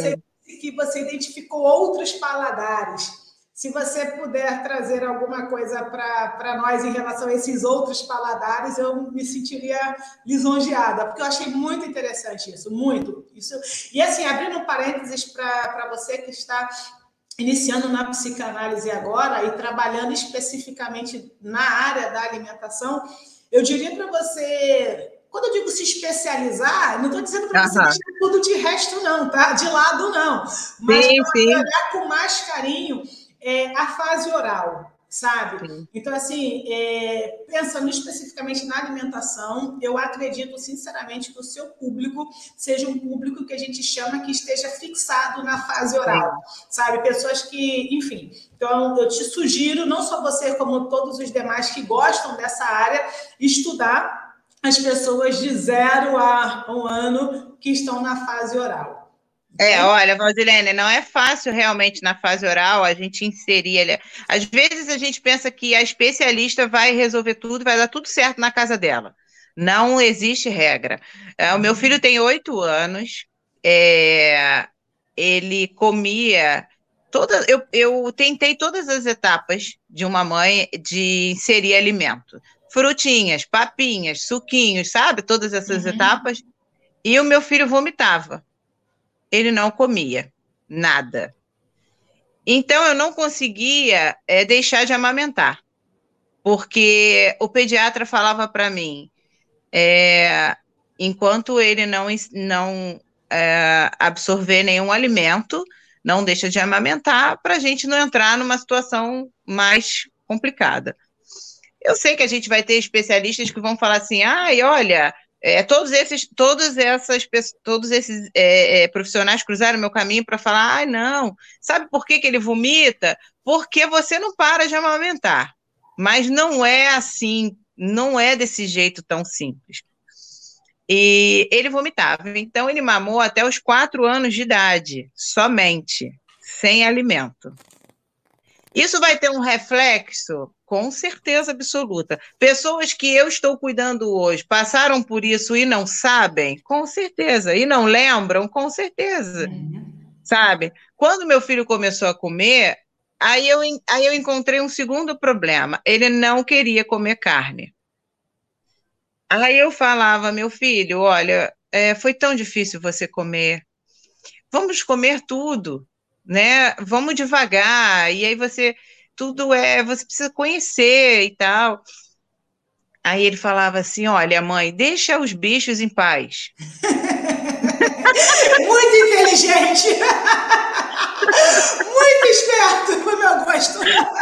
que você identificou outros paladares. Se você puder trazer alguma coisa para nós em relação a esses outros paladares, eu me sentiria lisonjeada, porque eu achei muito interessante isso, muito. Isso. E assim, abrindo um parênteses para você que está iniciando na psicanálise agora e trabalhando especificamente na área da alimentação, eu diria para você... Quando eu digo se especializar, não estou dizendo para você Aham. deixar tudo de resto, não, tá? De lado, não. Mas Sim, sim. olhar com mais carinho é, a fase oral, sabe? Sim. Então, assim, é, pensando especificamente na alimentação, eu acredito, sinceramente, que o seu público seja um público que a gente chama que esteja fixado na fase oral, sim, sabe? Pessoas que, enfim... Então, eu te sugiro, não só você, como todos os demais que gostam dessa área, estudar as pessoas de zero a um ano que estão na fase oral. É, olha, Valdilene, não é fácil realmente na fase oral a gente inserir ele. Às vezes a gente pensa que a especialista vai resolver tudo, vai dar tudo certo na casa dela. Não existe regra. É, o meu filho tem oito anos, é, ele comia toda, eu, eu tentei todas as etapas de uma mãe de inserir alimento. Frutinhas, papinhas, suquinhos, sabe? Todas essas uhum. etapas. E o meu filho vomitava. Ele não comia nada. Então, eu não conseguia é, deixar de amamentar, porque o pediatra falava para mim, é, enquanto ele não, não é, absorver nenhum alimento, não deixa de amamentar, para a gente não entrar numa situação mais complicada. Eu sei que a gente vai ter especialistas que vão falar assim, ai, olha... É, todos esses, todas essas, todos esses é, é, profissionais cruzaram meu caminho para falar, ai, não, sabe por que, que ele vomita? Porque você não para de amamentar. Mas não é assim, não é desse jeito tão simples. E ele vomitava, então ele mamou até os quatro anos de idade, somente, sem alimento. Isso vai ter um reflexo? Com certeza absoluta. Pessoas que eu estou cuidando hoje passaram por isso e não sabem? Com certeza. E não lembram? Com certeza. Uhum. Sabe? Quando meu filho começou a comer, aí eu, aí eu encontrei um segundo problema. Ele não queria comer carne. Aí eu falava, meu filho, olha, é, foi tão difícil você comer. Vamos comer tudo, né? Vamos devagar. E aí você... Tudo é, você precisa conhecer e tal. Aí ele falava assim, olha, mãe, deixa os bichos em paz. Muito inteligente. Muito esperto, pro meu gosto.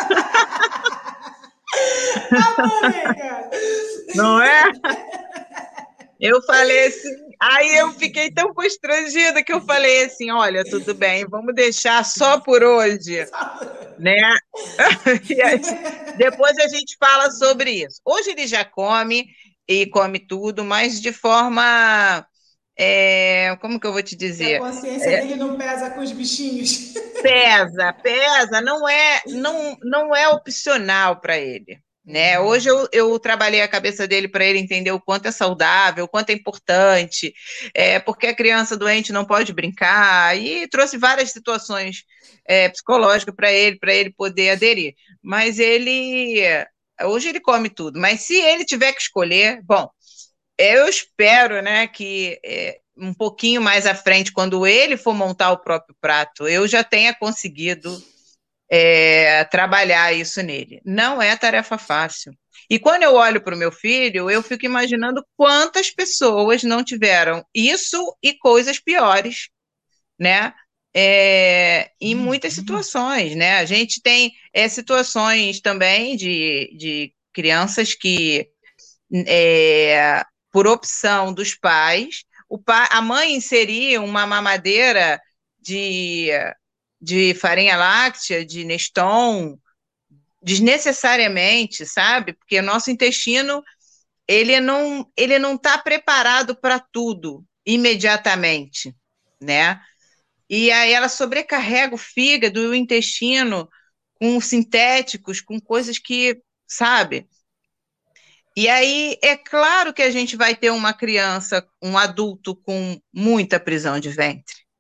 Amorei, cara. Não é? Eu falei assim, aí eu fiquei tão constrangida que eu falei assim, olha, tudo bem, vamos deixar só por hoje, né? E aí, depois a gente fala sobre isso. Hoje ele já come e come tudo, mas de forma, é, como que eu vou te dizer? A consciência é, dele não pesa com os bichinhos. Pesa, pesa, não é, não, não é opcional para ele. Né? Hoje eu, eu trabalhei a cabeça dele para ele entender o quanto é saudável, o quanto é importante, é, porque a criança doente não pode brincar, e trouxe várias situações é, psicológicas para ele, para ele poder aderir. Mas ele, hoje ele come tudo, mas se ele tiver que escolher, bom, eu espero, né, que é, um pouquinho mais à frente, quando ele for montar o próprio prato, eu já tenha conseguido É, trabalhar isso nele. Não é tarefa fácil. E quando eu olho para o meu filho, eu fico imaginando quantas pessoas não tiveram isso e coisas piores, né? É, em muitas situações, né? A gente tem é, situações também de, de crianças que, é, por opção dos pais, o pai, a mãe inseria uma mamadeira de de farinha láctea, de Neston, desnecessariamente, sabe? Porque o nosso intestino, ele não ele não está preparado para tudo imediatamente, né? E aí ela sobrecarrega o fígado e o intestino com sintéticos, com coisas que, sabe? E aí é claro que a gente vai ter uma criança, um adulto com muita prisão de ventre.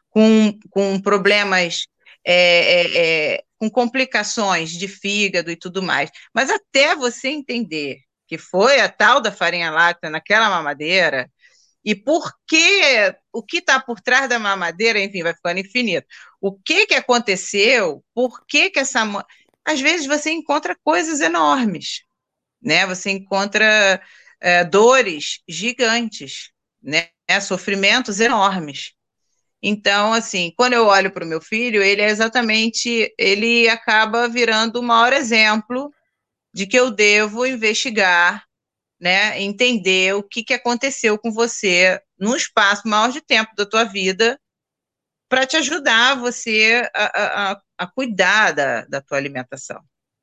com, com problemas, é, é, é, com complicações de fígado e tudo mais. Mas até você entender que foi a tal da farinha láctea naquela mamadeira, e por que, o que está por trás da mamadeira, enfim, vai ficando infinito. O que, que aconteceu, por que, que essa... Às vezes você encontra coisas enormes, né? Você encontra é, dores gigantes, né? Sofrimentos enormes. Então, assim, quando eu olho para o meu filho, ele é exatamente, ele acaba virando o maior exemplo de que eu devo investigar, né, entender o que, que aconteceu com você num espaço maior de tempo da tua vida para te ajudar você a, a, a cuidar da, da tua alimentação,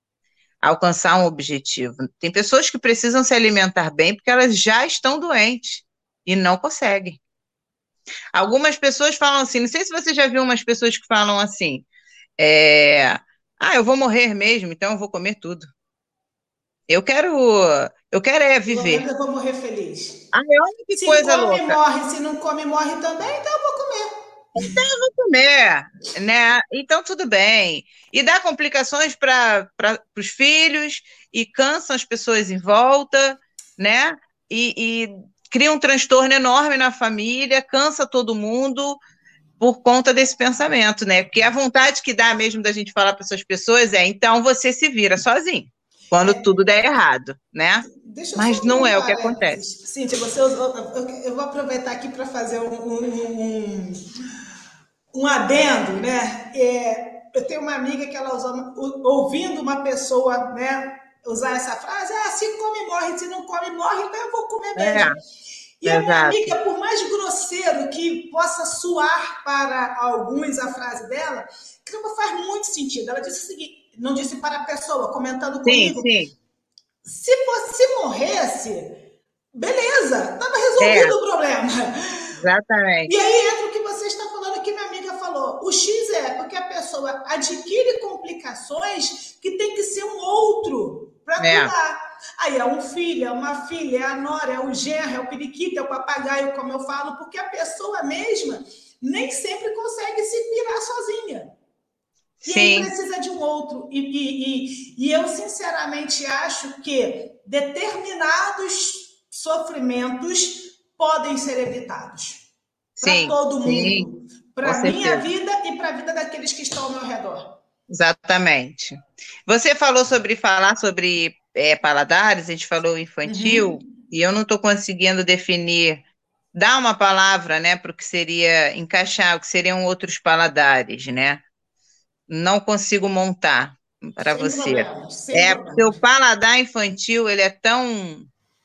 a alcançar um objetivo. Tem pessoas que precisam se alimentar bem porque elas já estão doentes e não conseguem. Algumas pessoas falam assim, não sei se você já viu umas pessoas que falam assim, é, ah, eu vou morrer mesmo, então eu vou comer tudo. Eu quero, eu quero é Pelo viver. menos eu vou morrer feliz. Ai, olha que Se coisa come, louca. morre. Se não come, morre também, então eu vou comer. Então eu vou comer, né? Então tudo bem. E dá complicações para para os filhos, e cansam as pessoas em volta, né? E, e cria um transtorno enorme na família, cansa todo mundo por conta desse pensamento, né? Porque a vontade que dá mesmo da gente falar para essas pessoas é, então você se vira sozinho, quando tudo der errado, né? Deixa eu só Mas abrir não um é o que acontece. parênteses. Cíntia, você usou, eu, eu vou aproveitar aqui para fazer um, um, um, um adendo, né? É, eu tenho uma amiga que ela usou, ouvindo uma pessoa, né, usar essa frase, ah, se come, morre, se não come, morre, então eu vou comer mesmo. E É, a minha exato. amiga, por mais grosseiro que possa soar para alguns a frase dela, não faz muito sentido. Ela disse o seguinte, não disse para a pessoa, comentando Sim, comigo, sim. se você morresse, beleza, estava É, resolvido o problema. E exatamente. aí entra o que você está falando que minha amiga falou. O X é porque a pessoa adquire complicações que tem que ser um outro para É, cuidar. Aí é um filho, é uma filha, é a nora, é o genro, é o periquito, é o papagaio, como eu falo, porque a pessoa mesma nem sempre consegue se virar sozinha. E aí sim, precisa de um outro. E, e, e, e eu, sinceramente, acho que determinados sofrimentos podem ser evitados. Para sim, todo sim, mundo. com Para a minha certeza. vida e para a vida daqueles que estão ao meu redor. Exatamente. Você falou sobre falar sobre é, paladares, a gente falou infantil, Uhum. e eu não estou conseguindo definir, dar uma palavra, né, para o que seria, encaixar o que seriam outros paladares, né? Não consigo montar para Sem você. problemas, sem É, porque o problemas. paladar infantil, ele é tão,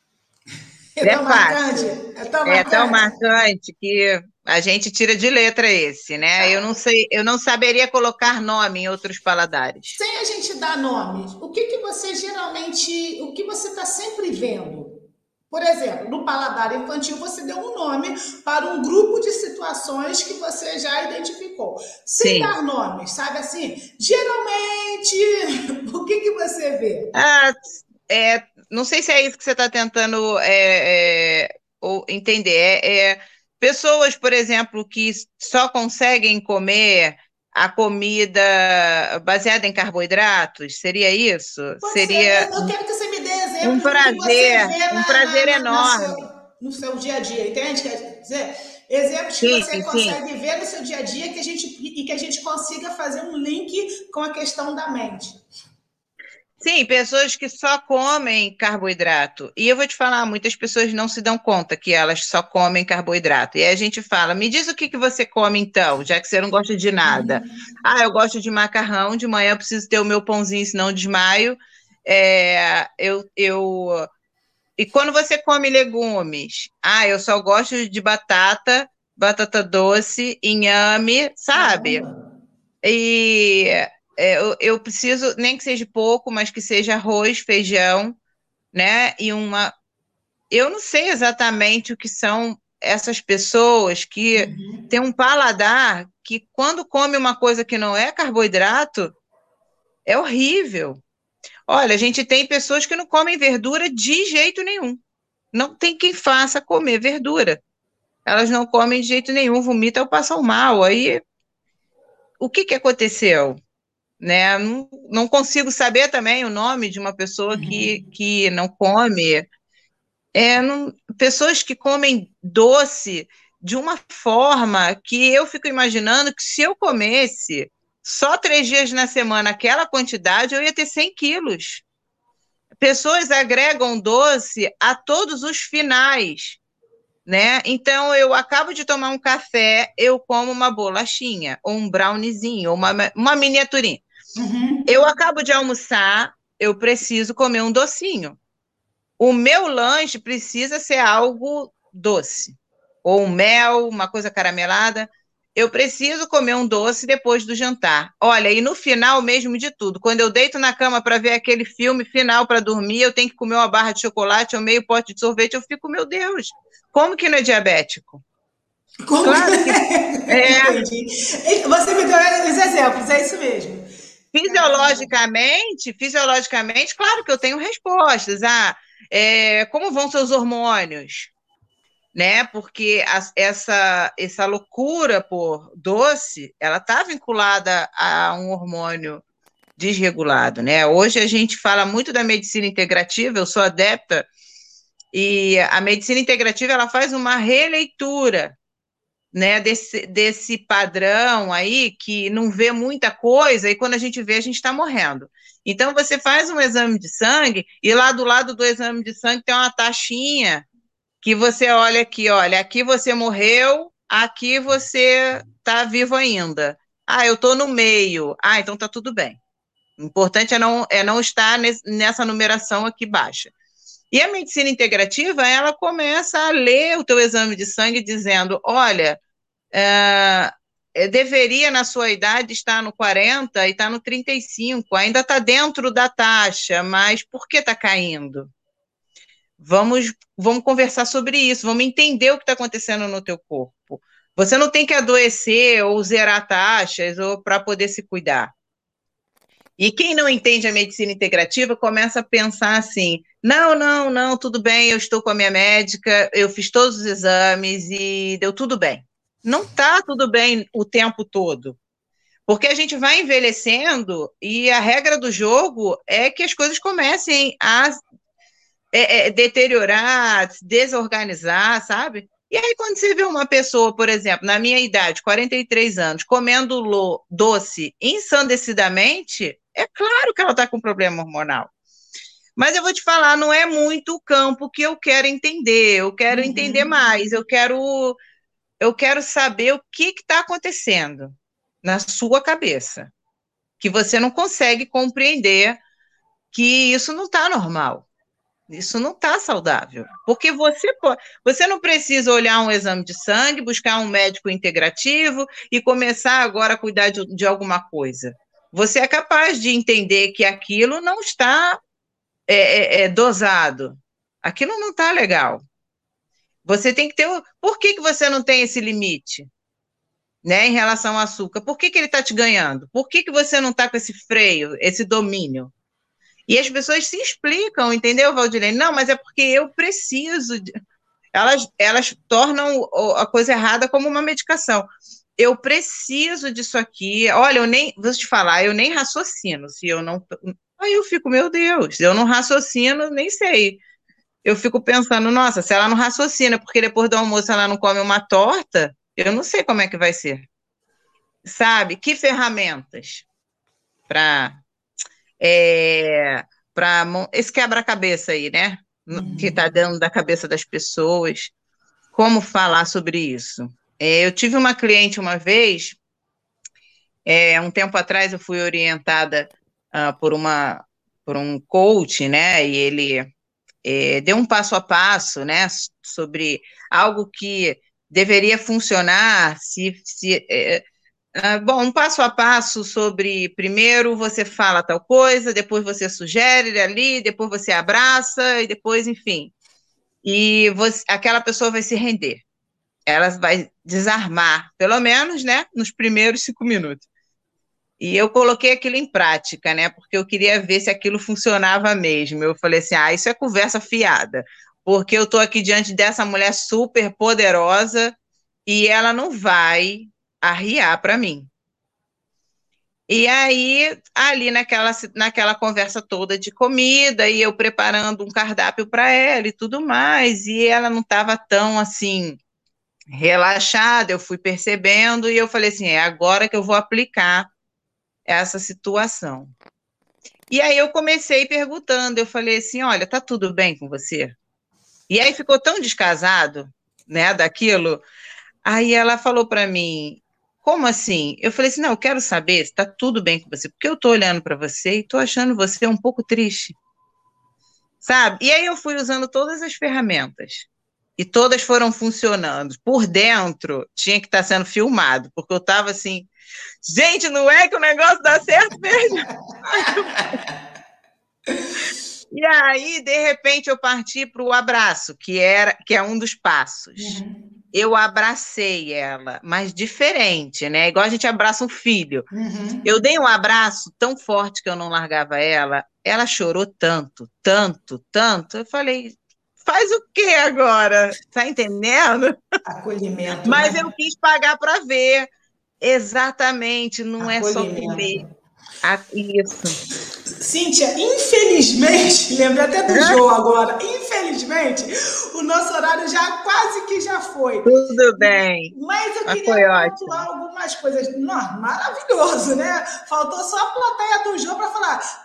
É ele é tão marcante, fácil, é tão é tão marcante. marcante que a gente tira de letra esse, né? Eu não sei, eu não saberia colocar nome em outros paladares. Sem a gente dar nomes, o que, que você geralmente, o que você está sempre vendo? Por exemplo, no paladar infantil, você deu um nome para um grupo de situações que você já identificou. Sem Sim. dar nomes, sabe assim? Geralmente, o que, que você vê? Ah, é, não sei se é isso que você está tentando é, é, ou entender. É, é, pessoas, por exemplo, que só conseguem comer a comida baseada em carboididratos, seria isso? Pode ser, Seria eu quero que você me dê um exemplos do que você prazer, vê um na, na, prazer na, na seu, enorme. no seu dia a dia, entende? Quer dizer, exemplos que Sim, você sim. consegue ver no seu dia a dia que a gente, e que a gente consiga fazer um link com a questão da mente. Sim, pessoas que só comem carboidrato. E eu vou te falar, muitas pessoas não se dão conta que elas só comem carboidrato. E aí a gente fala, me diz o que que você come então, já que você não gosta de nada. Ah, eu gosto de macarrão, de manhã eu preciso ter o meu pãozinho, senão eu desmaio. É, eu, eu... E quando você come legumes? Ah, eu só gosto de batata, batata doce, inhame, sabe? Caramba! E é, eu, eu preciso, nem que seja pouco, mas que seja arroz, feijão, né? E uma. Eu não sei exatamente o que são essas pessoas que têm um paladar que, quando come uma coisa que não é carboidrato, é horrível. Olha, a gente tem pessoas que não comem verdura de jeito nenhum. Não tem quem faça comer verdura. elas não comem de jeito nenhum, vomitam ou passam mal. Aí, o que que aconteceu? Né? Não, não consigo saber também o nome de uma pessoa que, que não come. É, não, pessoas que comem doce de uma forma que eu fico imaginando que se eu comesse só três dias na semana aquela quantidade, eu ia ter cem quilos. Pessoas agregam doce a todos os finais, né? Então, eu acabo de tomar um café, eu como uma bolachinha, ou um browniezinho, ou uma, uma miniaturinha. Uhum. Eu acabo de almoçar, eu preciso comer um docinho. O meu lanche precisa ser algo doce, ou um mel, uma coisa caramelada. Eu preciso comer um doce depois do jantar. Olha, e no final mesmo de tudo, quando eu deito na cama para ver aquele filme final para dormir, eu tenho que comer uma barra de chocolate ou meio pote de sorvete, eu fico, meu Deus, como que não é diabético? Como que... Claro que é. Entendi. Você me deu os exemplos, é isso mesmo. Caramba. Fisiologicamente, fisiologicamente, claro que eu tenho respostas. Ah, é, como vão seus hormônios? Né? Porque a, essa, essa loucura por doce, ela está vinculada a um hormônio desregulado, né? Hoje a gente fala muito da medicina integrativa, eu sou adepta, e a medicina integrativa ela faz uma releitura, né, desse, desse padrão aí que não vê muita coisa e quando a gente vê a gente está morrendo. Então você faz um exame de sangue e lá do lado do exame de sangue tem uma taxinha que você olha aqui, olha, aqui você morreu, aqui você está vivo ainda. Ah, eu estou no meio. Ah, então está tudo bem. O importante é não, é não estar nesse, nessa numeração aqui baixa. E a medicina integrativa, ela começa a ler o teu exame de sangue dizendo, olha, é, deveria na sua idade estar no quarenta e está no trinta e cinco, ainda está dentro da taxa, mas por que está caindo? Vamos, vamos conversar sobre isso, vamos entender o que está acontecendo no teu corpo. Você não tem que adoecer ou zerar taxas ou para poder se cuidar. E quem não entende a medicina integrativa começa a pensar assim: não, não, não, tudo bem, eu estou com a minha médica, eu fiz todos os exames e deu tudo bem. Não está tudo bem o tempo todo. Porque a gente vai envelhecendo e a regra do jogo é que as coisas comecem a é, é, deteriorar, desorganizar, sabe? E aí, quando você vê uma pessoa, por exemplo, na minha idade, quarenta e três anos, comendo lo, doce ensandecidamente, é claro que ela está com problema hormonal. Mas eu vou te falar, não é muito o campo que eu quero entender, eu quero uhum. entender mais, eu quero, eu quero saber o que está acontecendo na sua cabeça, que você não consegue compreender que isso não está normal. Isso não está saudável, porque você pode, você não precisa olhar um exame de sangue, buscar um médico integrativo e começar agora a cuidar de, de alguma coisa. Você é capaz de entender que aquilo não está é, é, é, dosado, aquilo não está legal. Você tem que ter. Por que, que você não tem esse limite, né, em relação ao açúcar? Por que, que ele está te ganhando? Por que, que você não está com esse freio, esse domínio? E as pessoas se explicam, entendeu, Valdilene? Não, mas é porque eu preciso. De... Elas, elas tornam a coisa errada como uma medicação. Eu preciso disso aqui. Olha, eu nem. Vou te falar, eu nem raciocino. Se eu não. Aí eu fico, meu Deus, eu não raciocino, nem sei. Eu fico pensando, nossa, se ela não raciocina, porque depois do almoço ela não come uma torta, eu não sei como é que vai ser. Sabe? Que ferramentas para. É, para esse quebra-cabeça aí, né? Uhum. Que está dentro da cabeça das pessoas. Como falar sobre isso? É, eu tive uma cliente uma vez, é, um tempo atrás eu fui orientada uh, por, uma, por um coach, né? E ele é, deu um passo a passo, né? Sobre algo que deveria funcionar se... se é, Uh, bom, um passo a passo sobre, primeiro você fala tal coisa, depois você sugere ali, depois você abraça, e depois, enfim. E você, aquela pessoa vai se render. Ela vai desarmar, pelo menos, né, nos primeiros cinco minutos. E eu coloquei aquilo em prática, né, porque eu queria ver se aquilo funcionava mesmo. Eu falei assim, ah, isso é conversa fiada, porque eu estou aqui diante dessa mulher super poderosa, e ela não vai arriar para mim. E aí, ali naquela, naquela conversa toda de comida, e eu preparando um cardápio para ela e tudo mais, e ela não estava tão assim relaxada, eu fui percebendo, e eu falei assim: é agora que eu vou aplicar essa situação. E aí eu comecei perguntando, eu falei assim: olha, tá tudo bem com você? E aí ficou tão descasado, né, daquilo. Aí ela falou para mim: como assim? Eu falei assim: não, eu quero saber se tá tudo bem com você, porque eu tô olhando para você e tô achando você um pouco triste, sabe? E aí eu fui usando todas as ferramentas. E todas foram funcionando. Por dentro, tinha que estar sendo filmado, porque eu estava assim, gente, não é que o negócio dá certo mesmo? E aí, de repente, eu parti para o abraço, que era, que é um dos passos. Uhum. Eu abracei ela, mas diferente, né? Igual a gente abraça um filho. Eu Uhum. dei um abraço tão forte que eu não largava ela. Ela chorou tanto, tanto, tanto. Eu falei, faz o quê agora? Tá entendendo? Acolhimento, Mas eu né? quis pagar para ver. Exatamente, não é só Acolhimento. comer. Ah, isso. Cíntia, infelizmente, lembrei até do Jô agora, infelizmente, o nosso horário já quase que já foi. Tudo bem. Mas eu Mas queria foi pontuar ótimo. algumas coisas. Nossa, maravilhoso, né? Faltou só a plateia do Jô para falar.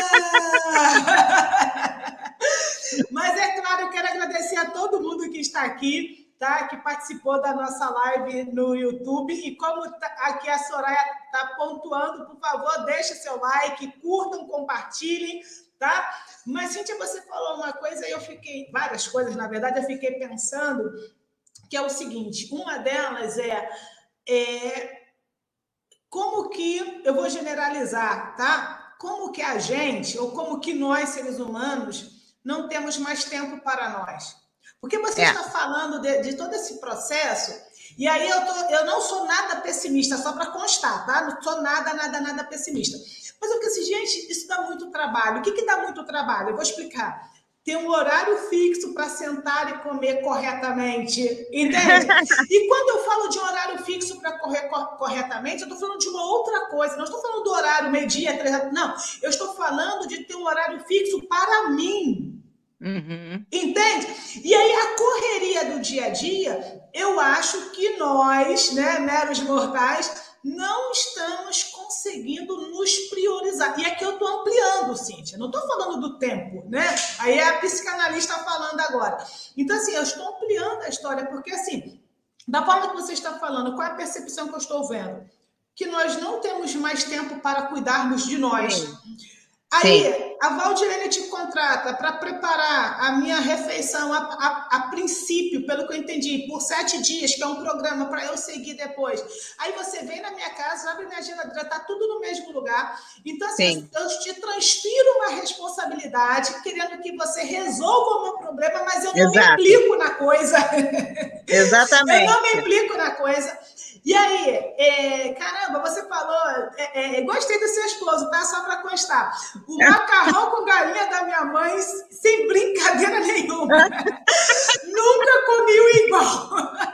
Ah! Mas é claro, eu quero agradecer a todo mundo que está aqui, tá? Que participou da nossa live no YouTube. E como tá, aqui a Soraya está pontuando, por favor, deixe seu like, curtam, compartilhem, tá? Mas, Cíntia, você falou uma coisa e eu fiquei, várias coisas, na verdade, eu fiquei pensando, que é o seguinte: uma delas é, é como que, eu vou generalizar, tá? Como que a gente, ou como que nós, seres humanos, não temos mais tempo para nós? Porque você É, está falando de, de todo esse processo, e aí eu, tô, eu não sou nada pessimista, só para constar, tá? Não sou nada, nada, nada pessimista. Mas eu pensei, gente, isso dá muito trabalho. O que, que dá muito trabalho? Eu vou explicar. Ter um horário fixo para sentar e comer corretamente, entende? E quando eu falo de horário fixo para correr corretamente, eu estou falando de uma outra coisa. Não estou falando do horário meio-dia, três, não. Eu estou falando de ter um horário fixo para mim. uhum. Entende? E aí a correria do dia a dia, eu acho que nós, né, meros mortais, não estamos conseguindo nos priorizar. E aqui eu estou ampliando, Cíntia. Não estou falando do tempo, né? Aí é a psicanalista falando agora. Então, assim, eu estou ampliando a história, porque, assim, da forma que você está falando, qual é a percepção que eu estou vendo? Que nós não temos mais tempo para cuidarmos de nós. Sim, sim, Aí, a Valdirene te contrata para preparar a minha refeição a, a, a, princípio, pelo que eu entendi, por sete dias, que é um programa para eu seguir depois. Aí você vem na minha casa, abre minha geladeira, tá tudo no mesmo lugar. Então, assim, sim. eu, eu te transfiro uma responsabilidade, querendo que você resolva o meu problema, mas eu não me Exato. implico na coisa. Eu não me Exatamente. implico na coisa. E aí, é, caramba, você falou, é, é, gostei do seu esposo, tá? Só para constar. O macarrão com galinha da minha mãe, sem brincadeira nenhuma. Nunca comi o igual.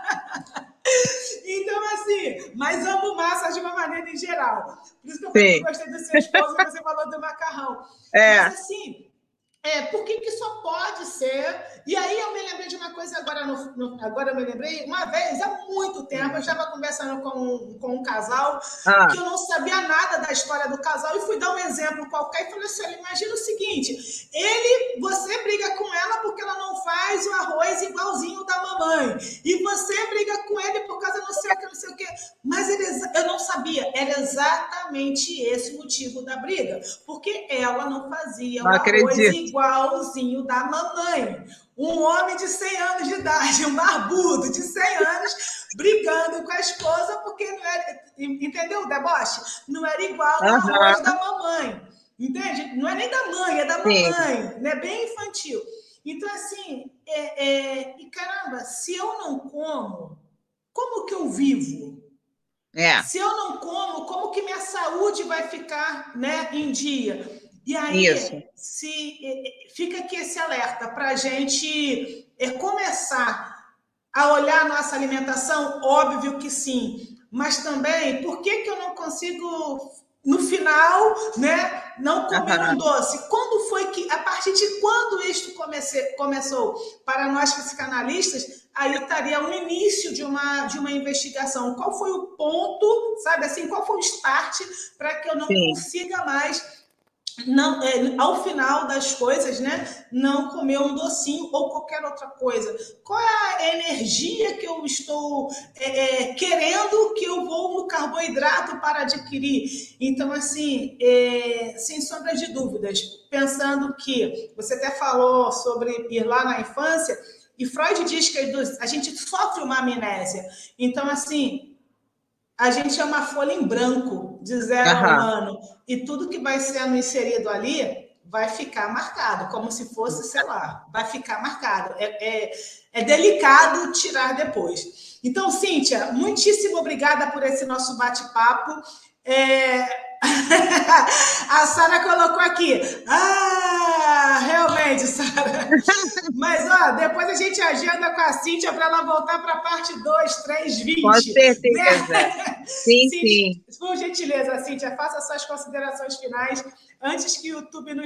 Então, assim, mas amo massa de uma maneira em geral. Por isso que eu falei que Sim. gostei do seu esposo e você falou do macarrão. Mas, É. assim, é, por que, que só pode ser? E aí eu me lembrei de uma coisa agora, no, no, agora eu me lembrei, uma vez, há muito tempo, eu estava conversando com, com um casal Ah, que eu não sabia nada da história do casal e fui dar um exemplo qualquer e falei assim, olha, imagina o seguinte, ele, você briga com ela porque ela não faz o arroz igualzinho da mamãe e você briga com ele por causa não sei o que, não sei o que, mas ele, eu não sabia, era exatamente esse o motivo da briga, porque ela não fazia não o arroz acredito. igualzinho da mamãe. Um homem de cem anos de idade, um barbudo de cem anos, brigando com a esposa porque não era, entendeu o deboche? Não era igual o arroz da Aham, mamãe. Entende? Não é nem da mãe, é da sim. mamãe, né? Bem infantil. Então, assim, é, é, e caramba, se eu não como, como que eu vivo? É, Se eu não como, como que minha saúde vai ficar, né, em dia? E isso. aí, se fica aqui esse alerta para a gente é, começar a olhar a nossa alimentação? Óbvio que sim. Mas também, por que, que eu não consigo, no final, né, não comer um Aham. doce? Quando foi que, a partir de quando isto comece, começou? Para nós psicanalistas, aí estaria o início de uma, de uma investigação. Qual foi o ponto, sabe assim, qual foi o start para que eu não Sim. consiga mais, não, é, ao final das coisas, né, não comer um docinho ou qualquer outra coisa? Qual é a energia que eu estou é, é, querendo que eu vou no carboidrato para adquirir? Então, assim, é, sem sombra de dúvidas, pensando que você até falou sobre ir lá na infância, e Freud diz que a gente sofre uma amnésia. Então, assim, a gente é uma folha em branco, de zero a um Aham. ano, e tudo que vai sendo inserido ali vai ficar marcado, como se fosse, sei lá, vai ficar marcado. É, é, é delicado tirar depois. Então, Cíntia, muitíssimo obrigada por esse nosso bate-papo. É... A Sara colocou aqui. Ah, realmente, Sara. Mas, ó, depois a gente agenda com a Cíntia para ela voltar para a parte dois, três, Com vinte, certeza. né? Sim, Cíntia, sim. por gentileza, Cíntia, faça suas considerações finais antes que o YouTube nos